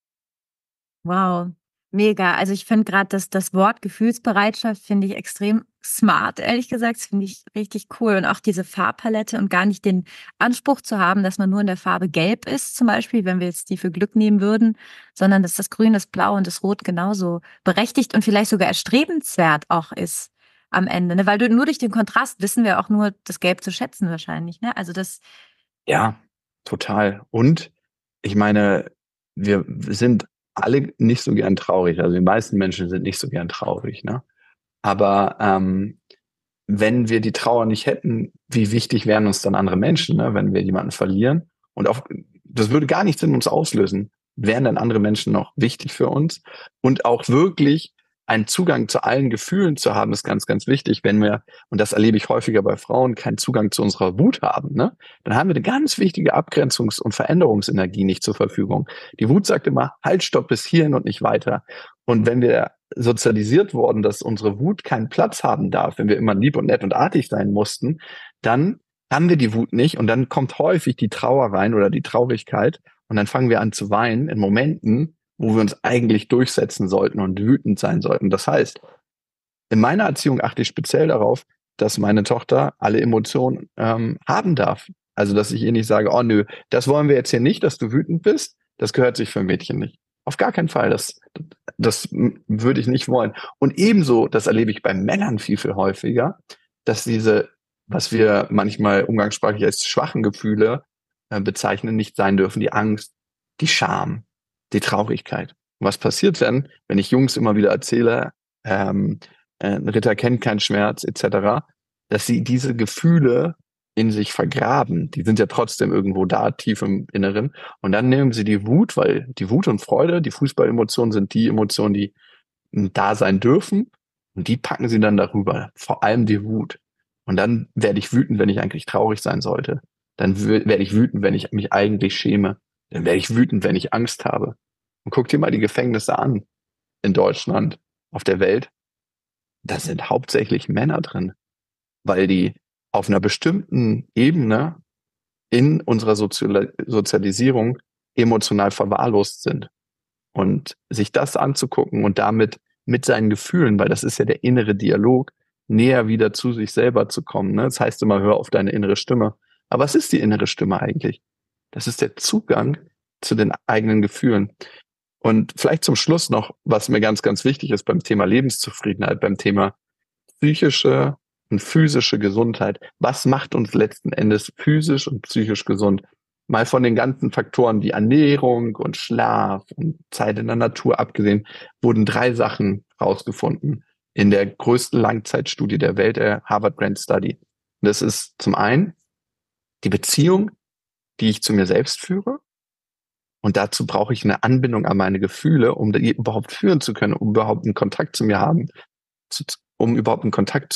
Wow, mega. Also ich finde gerade das Wort Gefühlsbereitschaft finde ich extrem smart, ehrlich gesagt. Das finde ich richtig cool. Und auch diese Farbpalette und gar nicht den Anspruch zu haben, dass man nur in der Farbe Gelb ist, zum Beispiel, wenn wir jetzt die für Glück nehmen würden, sondern dass das Grün, das Blau und das Rot genauso berechtigt und vielleicht sogar erstrebenswert auch ist am Ende. Ne? Weil nur durch den Kontrast wissen wir auch nur das Gelb zu schätzen wahrscheinlich. Ne? Also das. Ja, total. Und ich meine, wir sind alle nicht so gern traurig. Also die meisten Menschen sind nicht so gern traurig, ne? Aber wenn wir die Trauer nicht hätten, wie wichtig wären uns dann andere Menschen, ne? Wenn wir jemanden verlieren? Und auch, das würde gar nichts in uns auslösen. wären dann andere Menschen noch wichtig für uns? Und auch wirklich einen Zugang zu allen Gefühlen zu haben, ist ganz, ganz wichtig. Wenn wir, und das erlebe ich häufiger bei Frauen, keinen Zugang zu unserer Wut haben, ne? Dann haben wir eine ganz wichtige Abgrenzungs- und Veränderungsenergie nicht zur Verfügung. Die Wut sagt immer, halt, stopp, bis hierhin und nicht weiter. Und wenn wir sozialisiert worden, dass unsere Wut keinen Platz haben darf, wenn wir immer lieb und nett und artig sein mussten, dann haben wir die Wut nicht und dann kommt häufig die Trauer rein oder die Traurigkeit und dann fangen wir an zu weinen in Momenten, wo wir uns eigentlich durchsetzen sollten und wütend sein sollten. Das heißt, in meiner Erziehung achte ich speziell darauf, dass meine Tochter alle Emotionen haben darf. Also, dass ich ihr nicht sage, oh nö, das wollen wir jetzt hier nicht, dass du wütend bist. Das gehört sich für ein Mädchen nicht. Auf gar keinen Fall. Das würde ich nicht wollen. Und ebenso, das erlebe ich bei Männern viel, viel häufiger, dass diese, was wir manchmal umgangssprachlich als schwachen Gefühle bezeichnen, nicht sein dürfen. Die Angst, die Scham, die Traurigkeit. Und was passiert denn, wenn ich Jungs immer wieder erzähle, ein Ritter kennt keinen Schmerz, etc., dass sie diese Gefühle in sich vergraben. Die sind ja trotzdem irgendwo da, tief im Inneren. Und dann nehmen sie die Wut, weil die Wut und Freude, die Fußballemotionen sind die Emotionen, die da sein dürfen. Und die packen sie dann darüber. Vor allem die Wut. Und dann werde ich wütend, wenn ich eigentlich traurig sein sollte. Dann werde ich wütend, wenn ich mich eigentlich schäme. Dann werde ich wütend, wenn ich Angst habe. Und guck dir mal die Gefängnisse an. In Deutschland, auf der Welt. Da sind hauptsächlich Männer drin. Weil die auf einer bestimmten Ebene in unserer Sozialisierung emotional verwahrlost sind. Und sich das anzugucken und damit mit seinen Gefühlen, weil das ist ja der innere Dialog, näher wieder zu sich selber zu kommen. Ne? Das heißt immer, hör auf deine innere Stimme. Aber was ist die innere Stimme eigentlich? Das ist der Zugang zu den eigenen Gefühlen. Und vielleicht zum Schluss noch, was mir ganz, ganz wichtig ist beim Thema Lebenszufriedenheit, beim Thema psychische und physische Gesundheit. Was macht uns letzten Endes physisch und psychisch gesund? Mal von den ganzen Faktoren wie Ernährung und Schlaf und Zeit in der Natur abgesehen, wurden 3 Sachen rausgefunden in der größten Langzeitstudie der Welt, der Harvard Grant Study. Und das ist zum einen die Beziehung, die ich zu mir selbst führe. Und dazu brauche ich eine Anbindung an meine Gefühle, um die überhaupt führen zu können, um überhaupt einen Kontakt zu mir haben, um überhaupt einen Kontakt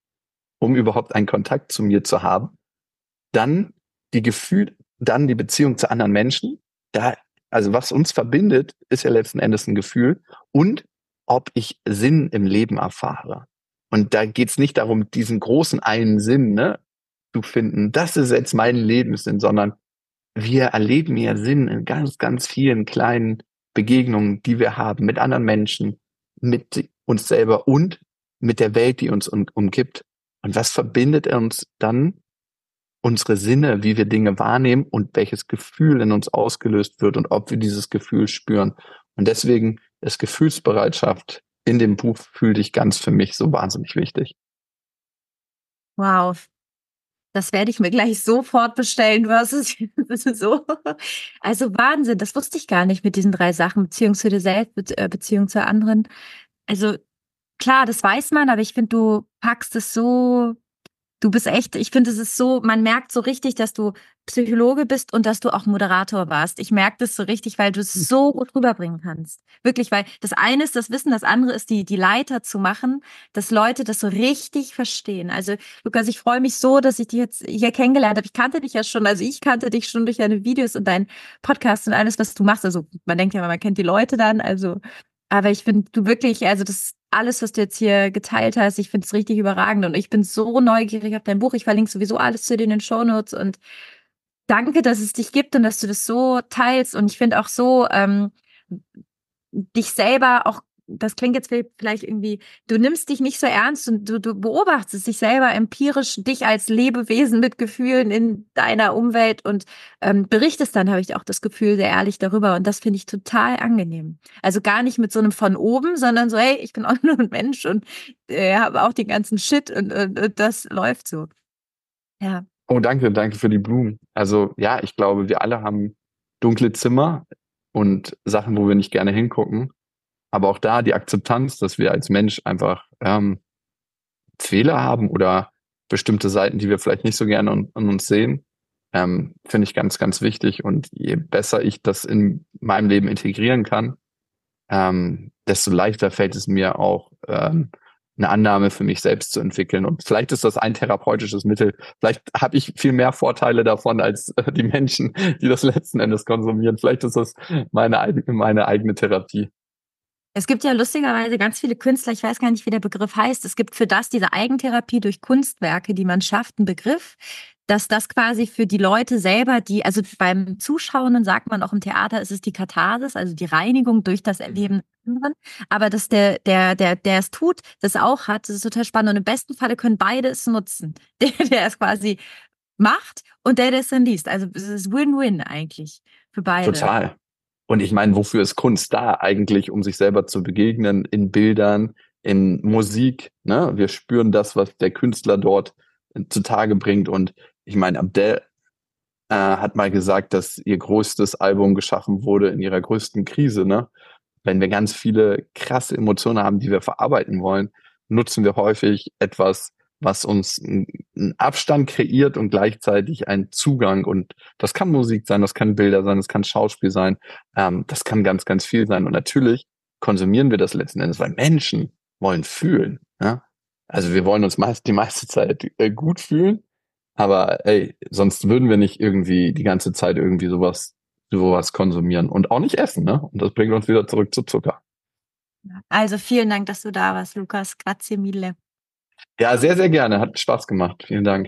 zu mir zu haben. Dann dann die Beziehung zu anderen Menschen. Also was uns verbindet, ist ja letzten Endes ein Gefühl und ob ich Sinn im Leben erfahre. Und da geht es nicht darum, diesen großen einen Sinn, ne, zu finden. Das ist jetzt mein Lebenssinn, sondern wir erleben ja Sinn in ganz, ganz vielen kleinen Begegnungen, die wir haben mit anderen Menschen, mit uns selber und mit der Welt, die uns umgibt. Und was verbindet uns dann? Unsere Sinne, wie wir Dinge wahrnehmen und welches Gefühl in uns ausgelöst wird und ob wir dieses Gefühl spüren. Und deswegen ist Gefühlsbereitschaft in dem Buch Fühl dich ganz für mich so wahnsinnig wichtig. Wow. Das werde ich mir gleich sofort bestellen. Du hast es so. Also Wahnsinn, das wusste ich gar nicht mit diesen 3 Sachen. Beziehung zu dir selbst, Beziehung zu anderen. Also klar, das weiß man, aber ich finde, du packst es so. Du bist echt, ich finde, es ist so, man merkt so richtig, dass du Psychologe bist und dass du auch Moderator warst. Ich merke das so richtig, weil du es so gut rüberbringen kannst. Wirklich, weil das eine ist das Wissen, das andere ist die Leiter zu machen, dass Leute das so richtig verstehen. Also, Lukas, ich freue mich so, dass ich dich jetzt hier kennengelernt habe. Ich kannte dich ja schon, also ich kannte dich schon durch deine Videos und deinen Podcast und alles, was du machst. Also, man denkt ja, man kennt die Leute dann, also, aber ich finde, du wirklich, also das alles, was du jetzt hier geteilt hast, ich finde es richtig überragend und ich bin so neugierig auf dein Buch. Ich verlinke sowieso alles zu dir in den Shownotes und danke, dass es dich gibt und dass du das so teilst und ich finde auch so, dich selber auch, das klingt jetzt vielleicht irgendwie, du nimmst dich nicht so ernst und du beobachtest dich selber empirisch, dich als Lebewesen mit Gefühlen in deiner Umwelt und berichtest dann, habe ich auch das Gefühl, sehr ehrlich darüber und das finde ich total angenehm. Also gar nicht mit so einem von oben, sondern so, hey, ich bin auch nur ein Mensch und habe auch den ganzen Shit und das läuft so. Ja. Oh, danke für die Blumen. Also ja, ich glaube, wir alle haben dunkle Zimmer und Sachen, wo wir nicht gerne hingucken. Aber auch da die Akzeptanz, dass wir als Mensch einfach Fehler haben oder bestimmte Seiten, die wir vielleicht nicht so gerne an uns sehen, finde ich ganz, ganz wichtig. Und je besser ich das in meinem Leben integrieren kann, desto leichter fällt es mir auch, eine Annahme für mich selbst zu entwickeln. Und vielleicht ist das ein therapeutisches Mittel. Vielleicht habe ich viel mehr Vorteile davon als die Menschen, die das letzten Endes konsumieren. Vielleicht ist das meine eigene Therapie. Es gibt ja lustigerweise ganz viele Künstler, ich weiß gar nicht, wie der Begriff heißt. Es gibt für das, diese Eigentherapie durch Kunstwerke, die man schafft, einen Begriff, dass das quasi für die Leute selber, also beim Zuschauenden sagt man auch im Theater, ist es die Katharsis, also die Reinigung durch das Erleben der anderen. Aber dass der es tut, das auch hat, das ist total spannend. Und im besten Falle können beide es nutzen. Der es quasi macht und der es dann liest. Also es ist Win-Win eigentlich für beide. Total. Und ich meine, wofür ist Kunst da eigentlich, um sich selber zu begegnen, in Bildern, in Musik, ne? Wir spüren das, was der Künstler dort zutage bringt. Und ich meine, Adele hat mal gesagt, dass ihr größtes Album geschaffen wurde in ihrer größten Krise, ne? Wenn wir ganz viele krasse Emotionen haben, die wir verarbeiten wollen, nutzen wir häufig etwas, was uns einen Abstand kreiert und gleichzeitig einen Zugang. Und das kann Musik sein, das kann Bilder sein, das kann Schauspiel sein, das kann ganz, ganz viel sein. Und natürlich konsumieren wir das letzten Endes, weil Menschen wollen fühlen. Ja? Also wir wollen uns die meiste Zeit gut fühlen, aber sonst würden wir nicht irgendwie die ganze Zeit irgendwie sowas konsumieren und auch nicht essen. Ne? Und das bringt uns wieder zurück zu Zucker. Also vielen Dank, dass du da warst, Lukas. Grazie mille. Ja, sehr, sehr gerne. Hat Spaß gemacht. Vielen Dank.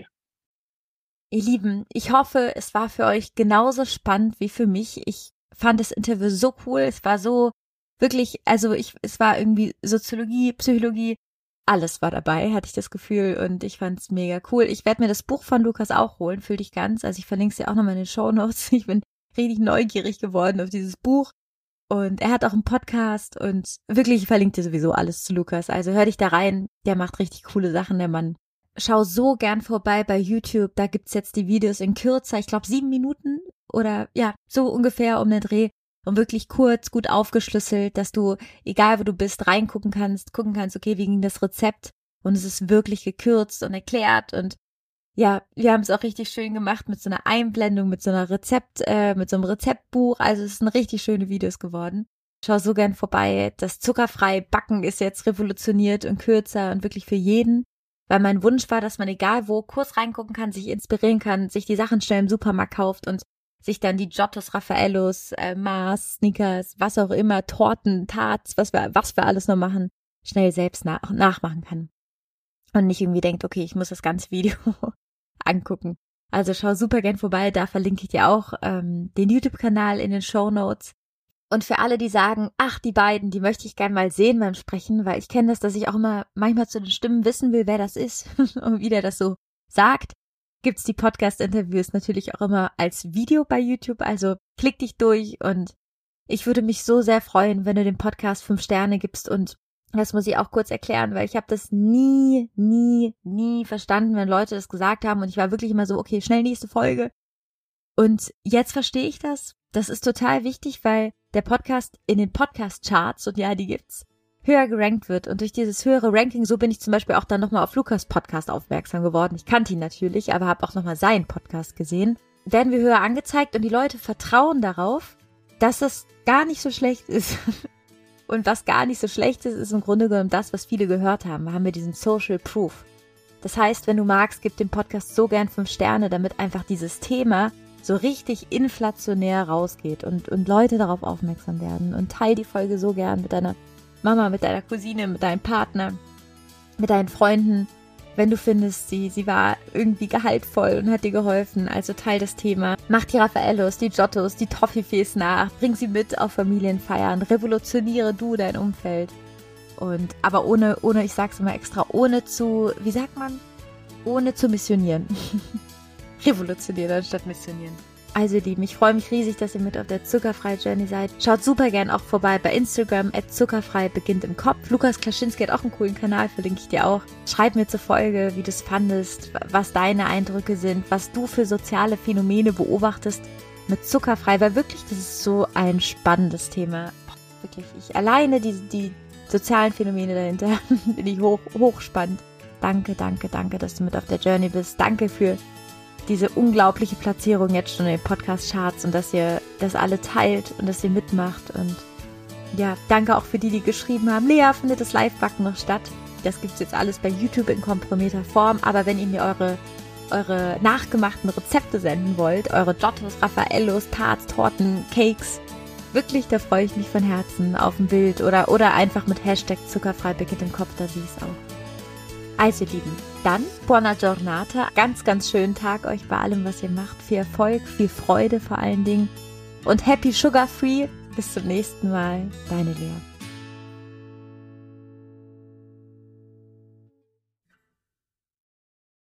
Ihr Lieben, ich hoffe, es war für euch genauso spannend wie für mich. Ich fand das Interview so cool. Es war so wirklich, es war irgendwie Soziologie, Psychologie, alles war dabei, hatte ich das Gefühl, und ich fand es mega cool. Ich werde mir das Buch von Lukas auch holen, fühl dich ganz. Also ich verlinke es dir auch nochmal in den Shownotes. Ich bin richtig neugierig geworden auf dieses Buch. Und er hat auch einen Podcast und wirklich, ich verlinke dir sowieso alles zu Lukas. Also hör dich da rein, der macht richtig coole Sachen, der Mann. Schau so gern vorbei bei YouTube, da gibt's jetzt die Videos in kürzer, ich glaube 7 Minuten oder ja, so ungefähr um den Dreh. Und wirklich kurz, gut aufgeschlüsselt, dass du, egal wo du bist, reingucken kannst, okay, wie ging das Rezept? Und es ist wirklich gekürzt und erklärt und ja, wir haben es auch richtig schön gemacht mit so einer Einblendung, mit so einem Rezeptbuch. Also es sind richtig schöne Videos geworden. Schau so gern vorbei. Das zuckerfreie Backen ist jetzt revolutioniert und kürzer und wirklich für jeden. Weil mein Wunsch war, dass man egal wo kurz reingucken kann, sich inspirieren kann, sich die Sachen schnell im Supermarkt kauft und sich dann die Giottos, Raffaellos, Mars, Snickers, was auch immer, Torten, Tarts, was wir alles noch machen, schnell selbst nachmachen kann. Und nicht irgendwie denkt, okay, ich muss das ganze Video angucken. Also schau super gern vorbei, da verlinke ich dir auch den YouTube-Kanal in den Shownotes. Und für alle, die sagen, ach, die beiden, die möchte ich gern mal sehen beim Sprechen, weil ich kenne das, dass ich auch immer manchmal zu den Stimmen wissen will, wer das ist und wie der das so sagt, gibt's die Podcast-Interviews natürlich auch immer als Video bei YouTube, also klick dich durch und ich würde mich so sehr freuen, wenn du dem Podcast 5 Sterne gibst und das muss ich auch kurz erklären, weil ich habe das nie verstanden, wenn Leute das gesagt haben und ich war wirklich immer so, okay, schnell nächste Folge. Und jetzt verstehe ich das. Das ist total wichtig, weil der Podcast in den Podcast-Charts, und ja, die gibt's, höher gerankt wird. Und durch dieses höhere Ranking, so bin ich zum Beispiel auch dann nochmal auf Lukas Podcast aufmerksam geworden. Ich kannte ihn natürlich, aber habe auch nochmal seinen Podcast gesehen. Werden wir höher angezeigt und die Leute vertrauen darauf, dass das gar nicht so schlecht ist. Und was gar nicht so schlecht ist, ist im Grunde genommen das, was viele gehört haben. Da haben wir diesen Social Proof. Das heißt, wenn du magst, gib dem Podcast so gern 5 Sterne, damit einfach dieses Thema so richtig inflationär rausgeht und Leute darauf aufmerksam werden. Und teil die Folge so gern mit deiner Mama, mit deiner Cousine, mit deinem Partner, mit deinen Freunden, wenn du findest, sie war irgendwie gehaltvoll und hat dir geholfen. Also teil das Thema. Mach die Raffaellos, die Giottos, die Toffifees nach. Bring sie mit auf Familienfeiern. Revolutioniere du dein Umfeld. Und aber ohne, ich sag's immer extra, ohne zu missionieren. Revolutionieren anstatt missionieren. Also ihr Lieben, ich freue mich riesig, dass ihr mit auf der Zuckerfrei-Journey seid. Schaut super gern auch vorbei bei Instagram, @zuckerfrei beginnt im Kopf. Lukas Klaschinski hat auch einen coolen Kanal, verlinke ich dir auch. Schreib mir zur Folge, wie du es fandest, was deine Eindrücke sind, was du für soziale Phänomene beobachtest mit Zuckerfrei, weil wirklich, das ist so ein spannendes Thema. Wirklich, alleine die sozialen Phänomene dahinter finde ich hochspannend. Danke, dass du mit auf der Journey bist. Danke für diese unglaubliche Platzierung jetzt schon in den Podcast-Charts und dass ihr das alle teilt und dass ihr mitmacht. Und ja, danke auch für die geschrieben haben, Lea, findet das Live-Backen noch statt? Das gibt's jetzt alles bei YouTube in komprimierter Form, aber wenn ihr mir eure nachgemachten Rezepte senden wollt, eure Giottos, Raffaellos, Tarts, Torten, Cakes, wirklich, da freue ich mich von Herzen auf ein Bild oder einfach mit Hashtag zuckerfrei beginnt im Kopf, da sehe ich es auch. Also ihr Lieben, dann buona giornata, ganz, ganz schönen Tag euch bei allem, was ihr macht, viel Erfolg, viel Freude vor allen Dingen und happy sugar free, bis zum nächsten Mal, deine Lea.